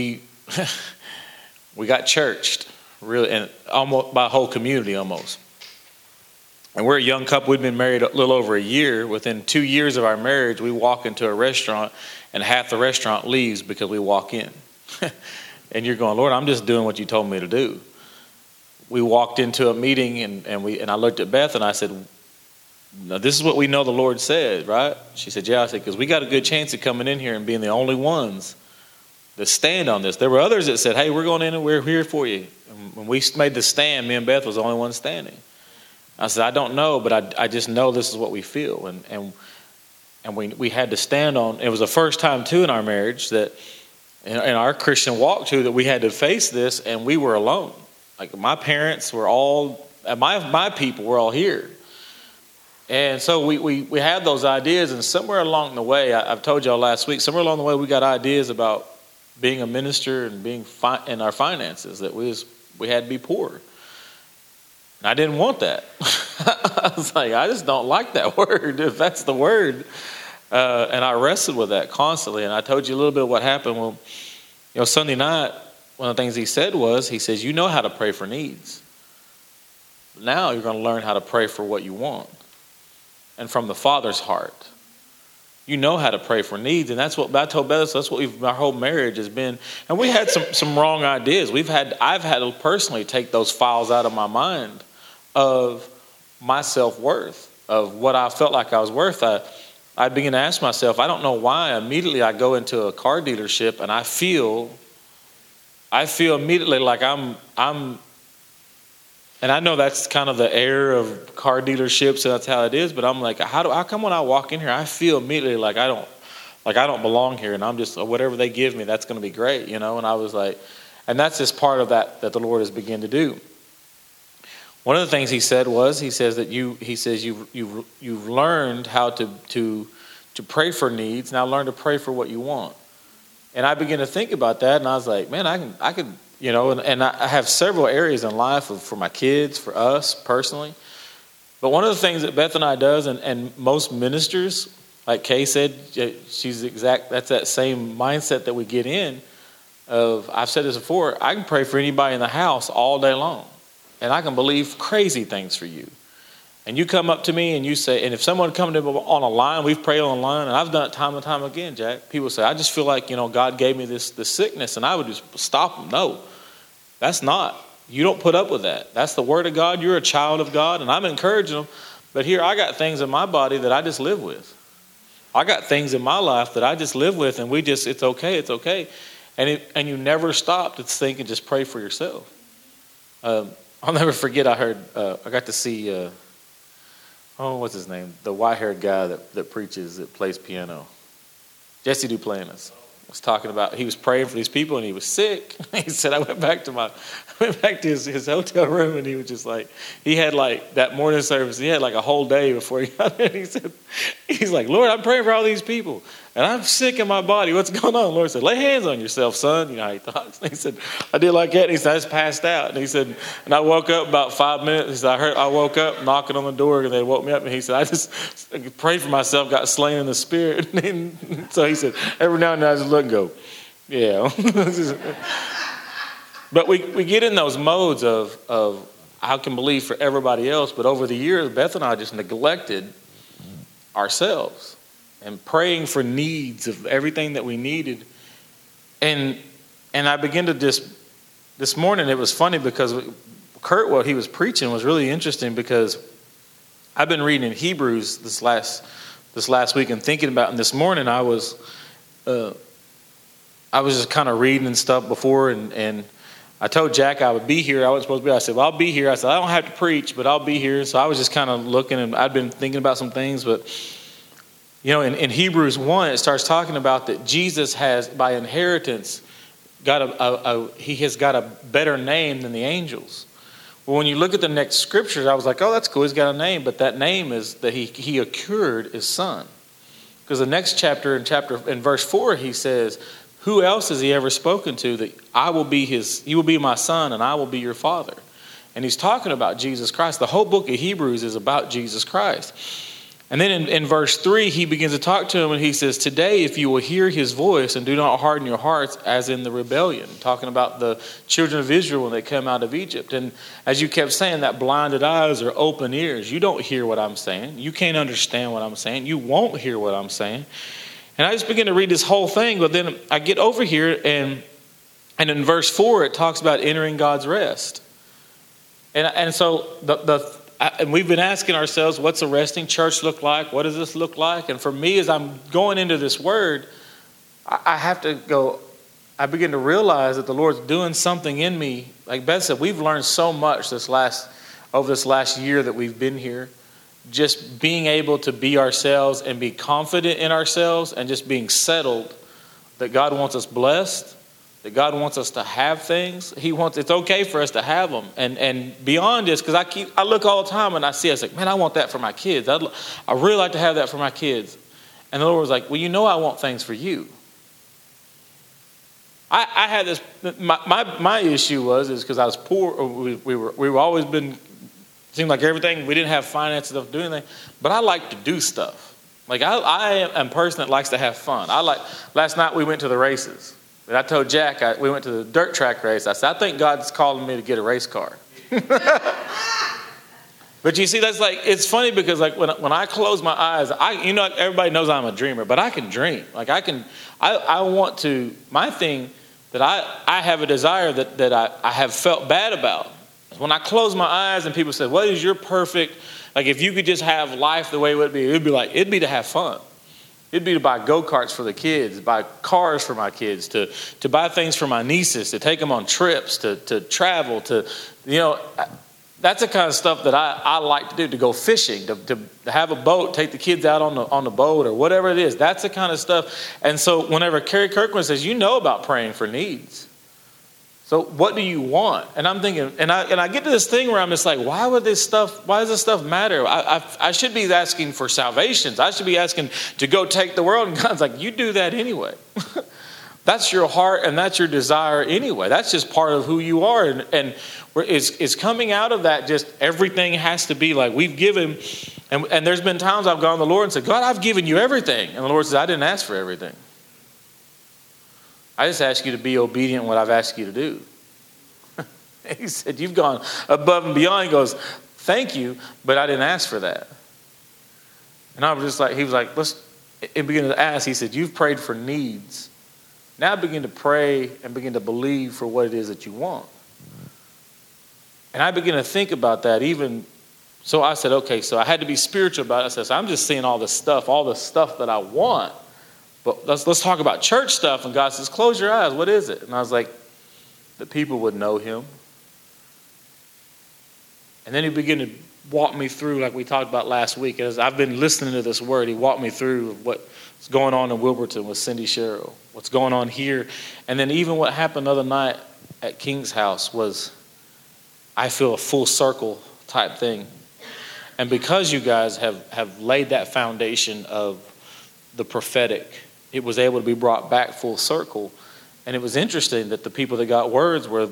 we got churched, really, and almost by a whole community almost. And we're a young couple. We'd been married a little over a year. Within 2 years of our marriage, we walk into a restaurant, and half the restaurant leaves because we walk in. And you're going, Lord, I'm just doing what you told me to do. We walked into a meeting, and I looked at Beth, and I said, now, this is what we know the Lord said, right? She said, yeah. I said, because we got a good chance of coming in here and being the only ones that stand on this. There were others that said, hey, we're going in and we're here for you. And when we made the stand, me and Beth was the only one standing. I said, I don't know, but I just know this is what we feel. And we had to stand on, it was the first time too in our marriage that, in our Christian walk too, that we had to face this, and we were alone. Like my parents were all, my people were all here. And so we had those ideas, and somewhere along the way, I've told y'all last week, somewhere along the way we got ideas about being a minister and being in our finances, that we had to be poor. And I didn't want that. I was like, I just don't like that word, if that's the word. And I wrestled with that constantly. And I told you a little bit of what happened. Well, Sunday night, one of the things he said was, he says, you know how to pray for needs. Now you're going to learn how to pray for what you want. And from the Father's heart. You know how to pray for needs. And that's what I told Beth, that's what our whole marriage has been. And we had some wrong ideas. I've had to personally take those files out of my mind of my self-worth, of what I felt like I was worth. I began to ask myself, I don't know why immediately I go into a car dealership and I feel immediately like I'm, and I know that's kind of the air of car dealerships, and that's how it is, but I'm like, how come when I walk in here, I feel immediately like I don't belong here, and I'm just, whatever they give me, that's going to be great, And I was like, and that's just part of that the Lord has begun to do. One of the things he said was, he says you've learned how to pray for needs. Now learn to pray for what you want. And I began to think about that, and I was like, man, I could, and I have several areas in life for my kids, for us personally. But one of the things that Beth and I does, and most ministers, like Kay said, that's that same mindset that we get in of, I've said this before, I can pray for anybody in the house all day long. And I can believe crazy things for you. And you come up to me and you say, and if someone comes to me on a line, we've prayed on a line, and I've done it time and time again, Jack. People say, I just feel like, God gave me this sickness, and I would just stop them. No, that's not. You don't put up with that. That's the word of God. You're a child of God, and I'm encouraging them. But here, I got things in my body that I just live with. I got things in my life that I just live with, and it's okay. And you never stop to think and just pray for yourself. I'll never forget, I got to see, what's his name? The white-haired guy that preaches, that plays piano. Jesse Duplantis was talking about, he was praying for these people and he was sick. He said, I went back to his hotel room, and he was just like, he had like that morning service, he had like a whole day before he got there. He's like, Lord, I'm praying for all these people, and I'm sick in my body. What's going on? The Lord said, lay hands on yourself, son. How he talks. And he said, I did like that. And he said, I just passed out. And he said, and I woke up about 5 minutes. He said, I woke up knocking on the door, and they woke me up. And he said, I just prayed for myself, got slain in the spirit. And so he said, every now and then I just look and go, yeah. But we get in those modes of I can believe for everybody else, but over the years, Beth and I just neglected ourselves and praying for needs of everything that we needed. And I began to this morning, it was funny because Kurt, what he was preaching was really interesting, because I've been reading in Hebrews this last week and thinking about, and this morning I was just kind of reading and stuff before, and I told Jack I would be here. I wasn't supposed to be. I said, well, I'll be here. I said, I don't have to preach, but I'll be here. So I was just kind of looking, and I'd been thinking about some things. But, in Hebrews 1, it starts talking about that Jesus has, by inheritance, he has got a better name than the angels. Well, when you look at the next scriptures, I was like, oh, that's cool. He's got a name. But that name is that he acquired his son. Because the next chapter, in verse 4, he says, who else has he ever spoken to that you will be my son and I will be your father? And he's talking about Jesus Christ. The whole book of Hebrews is about Jesus Christ. And then in verse 3, he begins to talk to him, and he says, today, if you will hear his voice and do not harden your hearts as in the rebellion, talking about the children of Israel when they come out of Egypt. And as you kept saying, that blinded eyes or open ears. You don't hear what I'm saying. You can't understand what I'm saying. You won't hear what I'm saying. And I just begin to read this whole thing, but then I get over here, and in verse 4, it talks about entering God's rest. And so and we've been asking ourselves, what's a resting church look like? What does this look like? And for me, as I'm going into this word, I begin to realize that the Lord's doing something in me. Like Beth said, we've learned so much over this last year that we've been here. Just being able to be ourselves and be confident in ourselves and just being settled that God wants us blessed, that God wants us to have things. It's okay for us to have them. And beyond this, because I look all the time and I see, I was like, man, I want that for my kids. I really like to have that for my kids. And the Lord was like, well, you know, I want things for you. I had this, my issue is because I was poor. We were always been, seemed like everything, we didn't have finances to do anything, but I like to do stuff. Like I am a person that likes to have fun. Last night we went to the races. And I told Jack, we went to the dirt track race. I said, I think God's calling me to get a race car. But you see, that's like, it's funny because like when I close my eyes, everybody knows I'm a dreamer, but I can dream. Like I want to, my thing that I have a desire that I have felt bad about. When I close my eyes and people say, what is your perfect, like if you could just have life the way it would be, it'd be to have fun. It'd be to buy go-karts for the kids, buy cars for my kids, to buy things for my nieces, to take them on trips, to travel, that's the kind of stuff that I like to do, to go fishing, to have a boat, take the kids out on the boat or whatever it is. That's the kind of stuff. And so whenever Carrie Kirkland says, you know about praying for needs. So what do you want? And I'm thinking, and I get to this thing where I'm just like, why does this stuff matter? I should be asking for salvations. I should be asking to go take the world. And God's like, you do that anyway. That's your heart and that's your desire anyway. That's just part of who you are. And it's coming out of that, just everything has to be like we've given. And there's been times I've gone to the Lord and said, God, I've given you everything. And the Lord says, I didn't ask for everything. I just ask you to be obedient in what I've asked you to do. He said, you've gone above and beyond. He goes, thank you, but I didn't ask for that. And I was just like, he was like, let's begin to ask. He said, you've prayed for needs. Now begin to pray and begin to believe for what it is that you want. And I began to think about that even. So I said, okay, so I had to be spiritual about it. I said, so I'm just seeing all the stuff that I want. But let's talk about church stuff. And God says, close your eyes. What is it? And I was like, that people would know him. And then he began to walk me through, like we talked about last week. As I've been listening to this word, he walked me through what's going on in Wilburton with Cindy Sherrill, what's going on here. And then even what happened the other night at King's house was, I feel, a full circle type thing. And because you guys have laid that foundation of the prophetic, it was able to be brought back full circle. And it was interesting that the people that got words were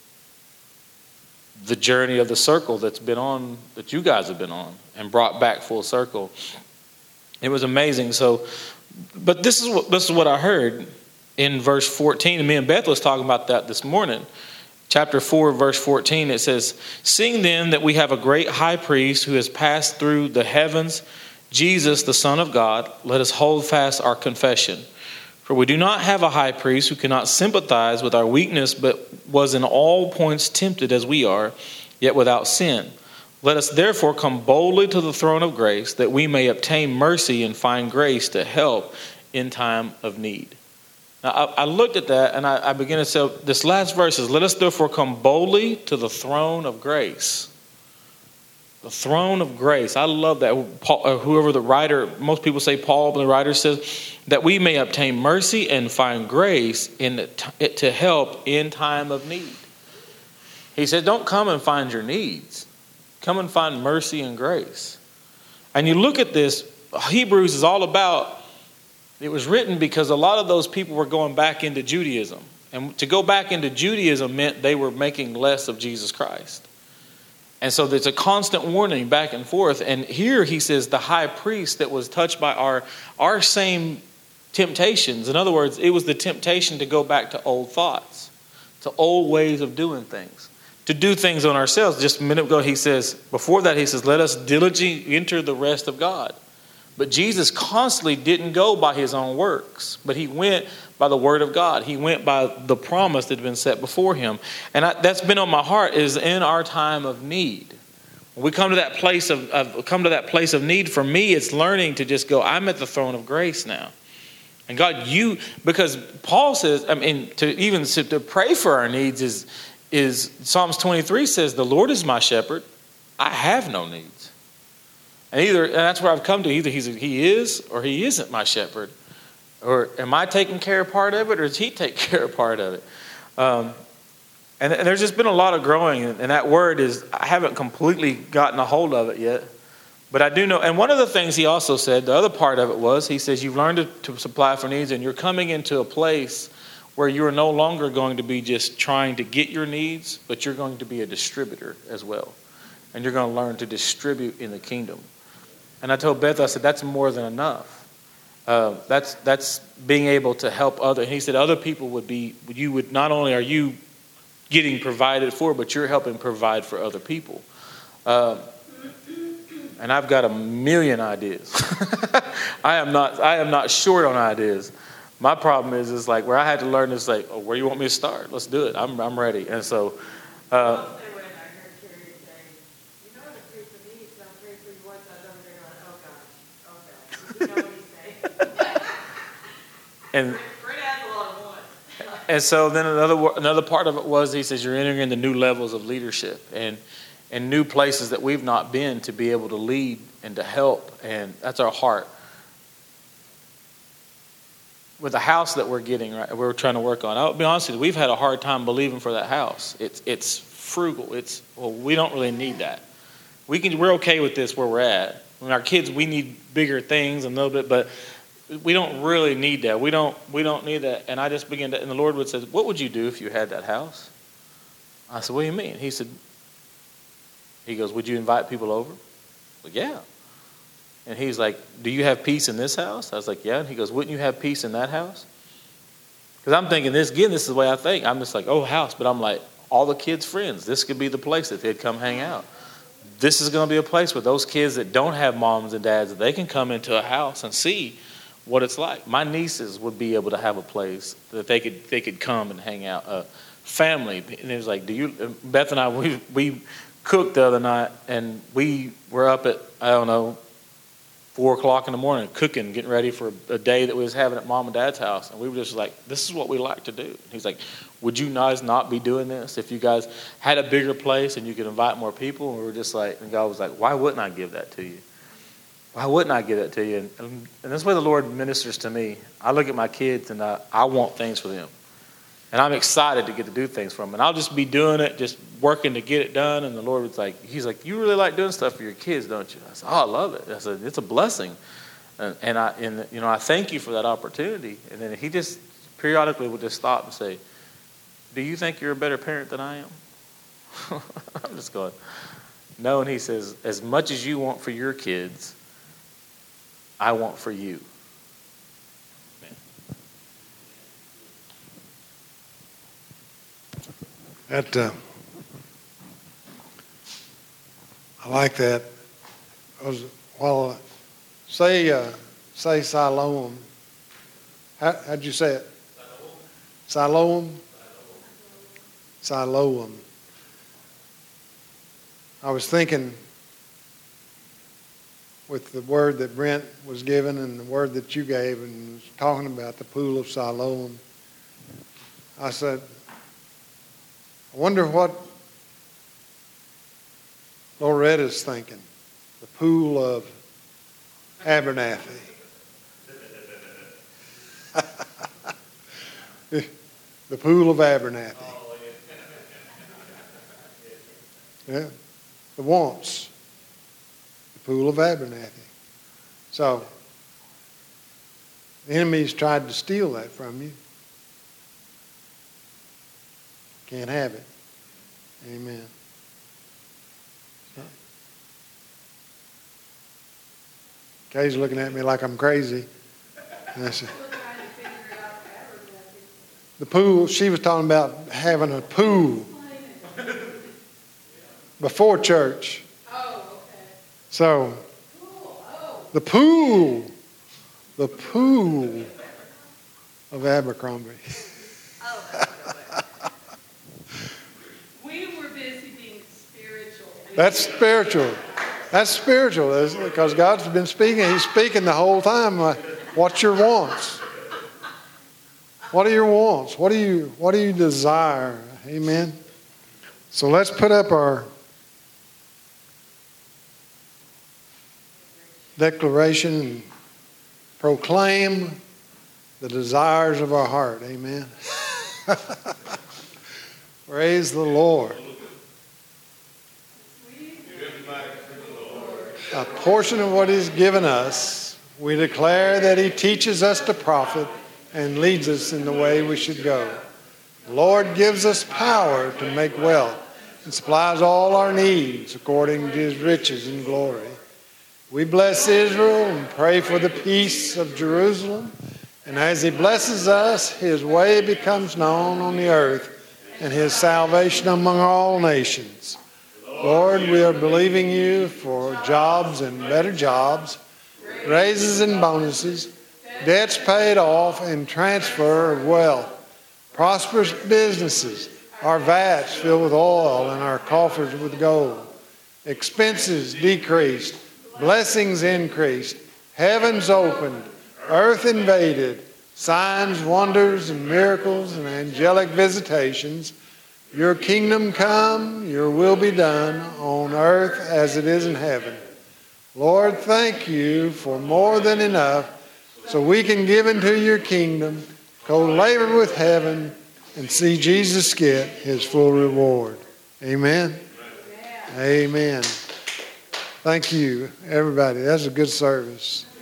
the journey of the circle that you guys have been on and brought back full circle. It was amazing. So, but this is what I heard in verse 14. And me and Beth was talking about that this morning. Chapter 4, verse 14, it says, seeing then that we have a great high priest who has passed through the heavens, Jesus, the Son of God, let us hold fast our confession. For we do not have a high priest who cannot sympathize with our weakness, but was in all points tempted as we are, yet without sin. Let us therefore come boldly to the throne of grace, that we may obtain mercy and find grace to help in time of need. Now, I looked at that and I began to say, this last verse is, let us therefore come boldly to the throne of grace. The throne of grace. I love that. Whoever the writer, most people say Paul, but the writer says that we may obtain mercy and find grace to help in time of need. He said, don't come and find your needs. Come and find mercy and grace. And you look at this, Hebrews is all about, it was written because a lot of those people were going back into Judaism. And to go back into Judaism meant they were making less of Jesus Christ. And so there's a constant warning back and forth. And here he says the high priest that was touched by our same temptations. In other words, it was the temptation to go back to old thoughts, to old ways of doing things, to do things on ourselves. Just a minute ago, he says, before that, he says, let us diligently enter the rest of God. But Jesus constantly didn't go by his own works, but he went by the word of God. He went by the promise that had been set before him. And that's been on my heart, is in our time of need. When we come to that place of need, for me, it's learning to just go, I'm at the throne of grace now. And God, because Paul says, to pray for our needs is Psalms 23 says, the Lord is my shepherd, I have no needs. And that's where I've come to. Either he is or he isn't my shepherd. Or am I taking care of part of it, or does he take care of part of it? And there's just been a lot of growing. And that word I haven't completely gotten a hold of it yet. But I do know, and one of the things he also said, the other part of it was, he says, you've learned to supply for needs, and you're coming into a place where you're no longer going to be just trying to get your needs, but you're going to be a distributor as well. And you're going to learn to distribute in the kingdom. And I told Beth, I said, that's more than enough. That's being able to help others. And he said, other people would not only are you getting provided for, but you're helping provide for other people. And I've got a million ideas. I am not short on ideas. My problem is like where I had to learn is like, oh, where you want me to start? Let's do it. I'm ready. And so, and so then another part of it was, he says, you're entering into new levels of leadership and new places that we've not been, to be able to lead and to help. And that's our heart. With the house that we're getting, right, we're trying to work on, I'll be honest with you, we've had a hard time believing for that house. It's frugal. We don't really need that. We're okay with this where we're at. When our kids, we need bigger things and a little bit, but we don't really need that. We don't need that. And I just began to, and the Lord would say, what would you do if you had that house? I said, what do you mean? He goes, would you invite people over? Like, yeah. And he's like, do you have peace in this house? I was like, yeah. And he goes, wouldn't you have peace in that house? Because I'm thinking this is the way I think. I'm just like, oh, house. But I'm like, all the kids' friends, this could be the place that they'd come hang out. This is going to be a place where those kids that don't have moms and dads, they can come into a house and see what it's like. My nieces would be able to have a place that they could come and hang out. Family. And it was like, Beth and I, we cooked the other night, and we were up at, 4:00 in the morning cooking, getting ready for a day that we was having at mom and dad's house. And we were just like, this is what we like to do. And he's like, would you guys not be doing this if you guys had a bigger place and you could invite more people? And we were just like, and God was like, why wouldn't I give that to you? Why wouldn't I give that to you? And that's the way the Lord ministers to me. I look at my kids and I want things for them. And I'm excited to get to do things for them. And I'll just be doing it, just working to get it done. And the Lord was like, he's like, you really like doing stuff for your kids, don't you? I said, oh, I love it. I said, it's a blessing. And I thank you for that opportunity. And then he just periodically would just stop and say, do you think you're a better parent than I am? I'm just going, no. And he says, as much as you want for your kids, I want for you. I like that. Say Siloam. How'd you say it? Siloam? Siloam. I was thinking with the word that Brent was given and the word that you gave, and was talking about the pool of Siloam. I said, I wonder what Loretta's thinking. The pool of Abernathy. The pool of Abernathy. Yeah. The wants. The pool of Abernathy. So, the enemy's tried to steal that from you. Can't have it. Amen. Kay's looking at me like I'm crazy. And I said, the pool, she was talking about having a pool before church. So, the pool of Abercrombie. We were busy being spiritual. That's spiritual. That's spiritual. That's because God's been speaking. He's speaking the whole time. What's your wants? What are your wants? What do you desire? Amen. So let's put up our declaration and proclaim the desires of our heart. Amen. Praise the Lord. A portion of what He's given us, we declare that He teaches us to profit and leads us in the way we should go. The Lord gives us power to make wealth and supplies all our needs according to His riches and glory. We bless Israel and pray for the peace of Jerusalem. And as He blesses us, His way becomes known on the earth and His salvation among all nations. Lord, we are believing You for jobs and better jobs, raises and bonuses, debts paid off, and transfer of wealth, prosperous businesses, our vats filled with oil and our coffers with gold, expenses decreased, blessings increased, heavens opened, earth invaded, signs, wonders, and miracles and angelic visitations. Your kingdom come, Your will be done on earth as it is in heaven. Lord, thank You for more than enough so we can give into Your kingdom, co-labor with heaven, and see Jesus get His full reward. Amen. Amen. Thank you, everybody. That's a good service.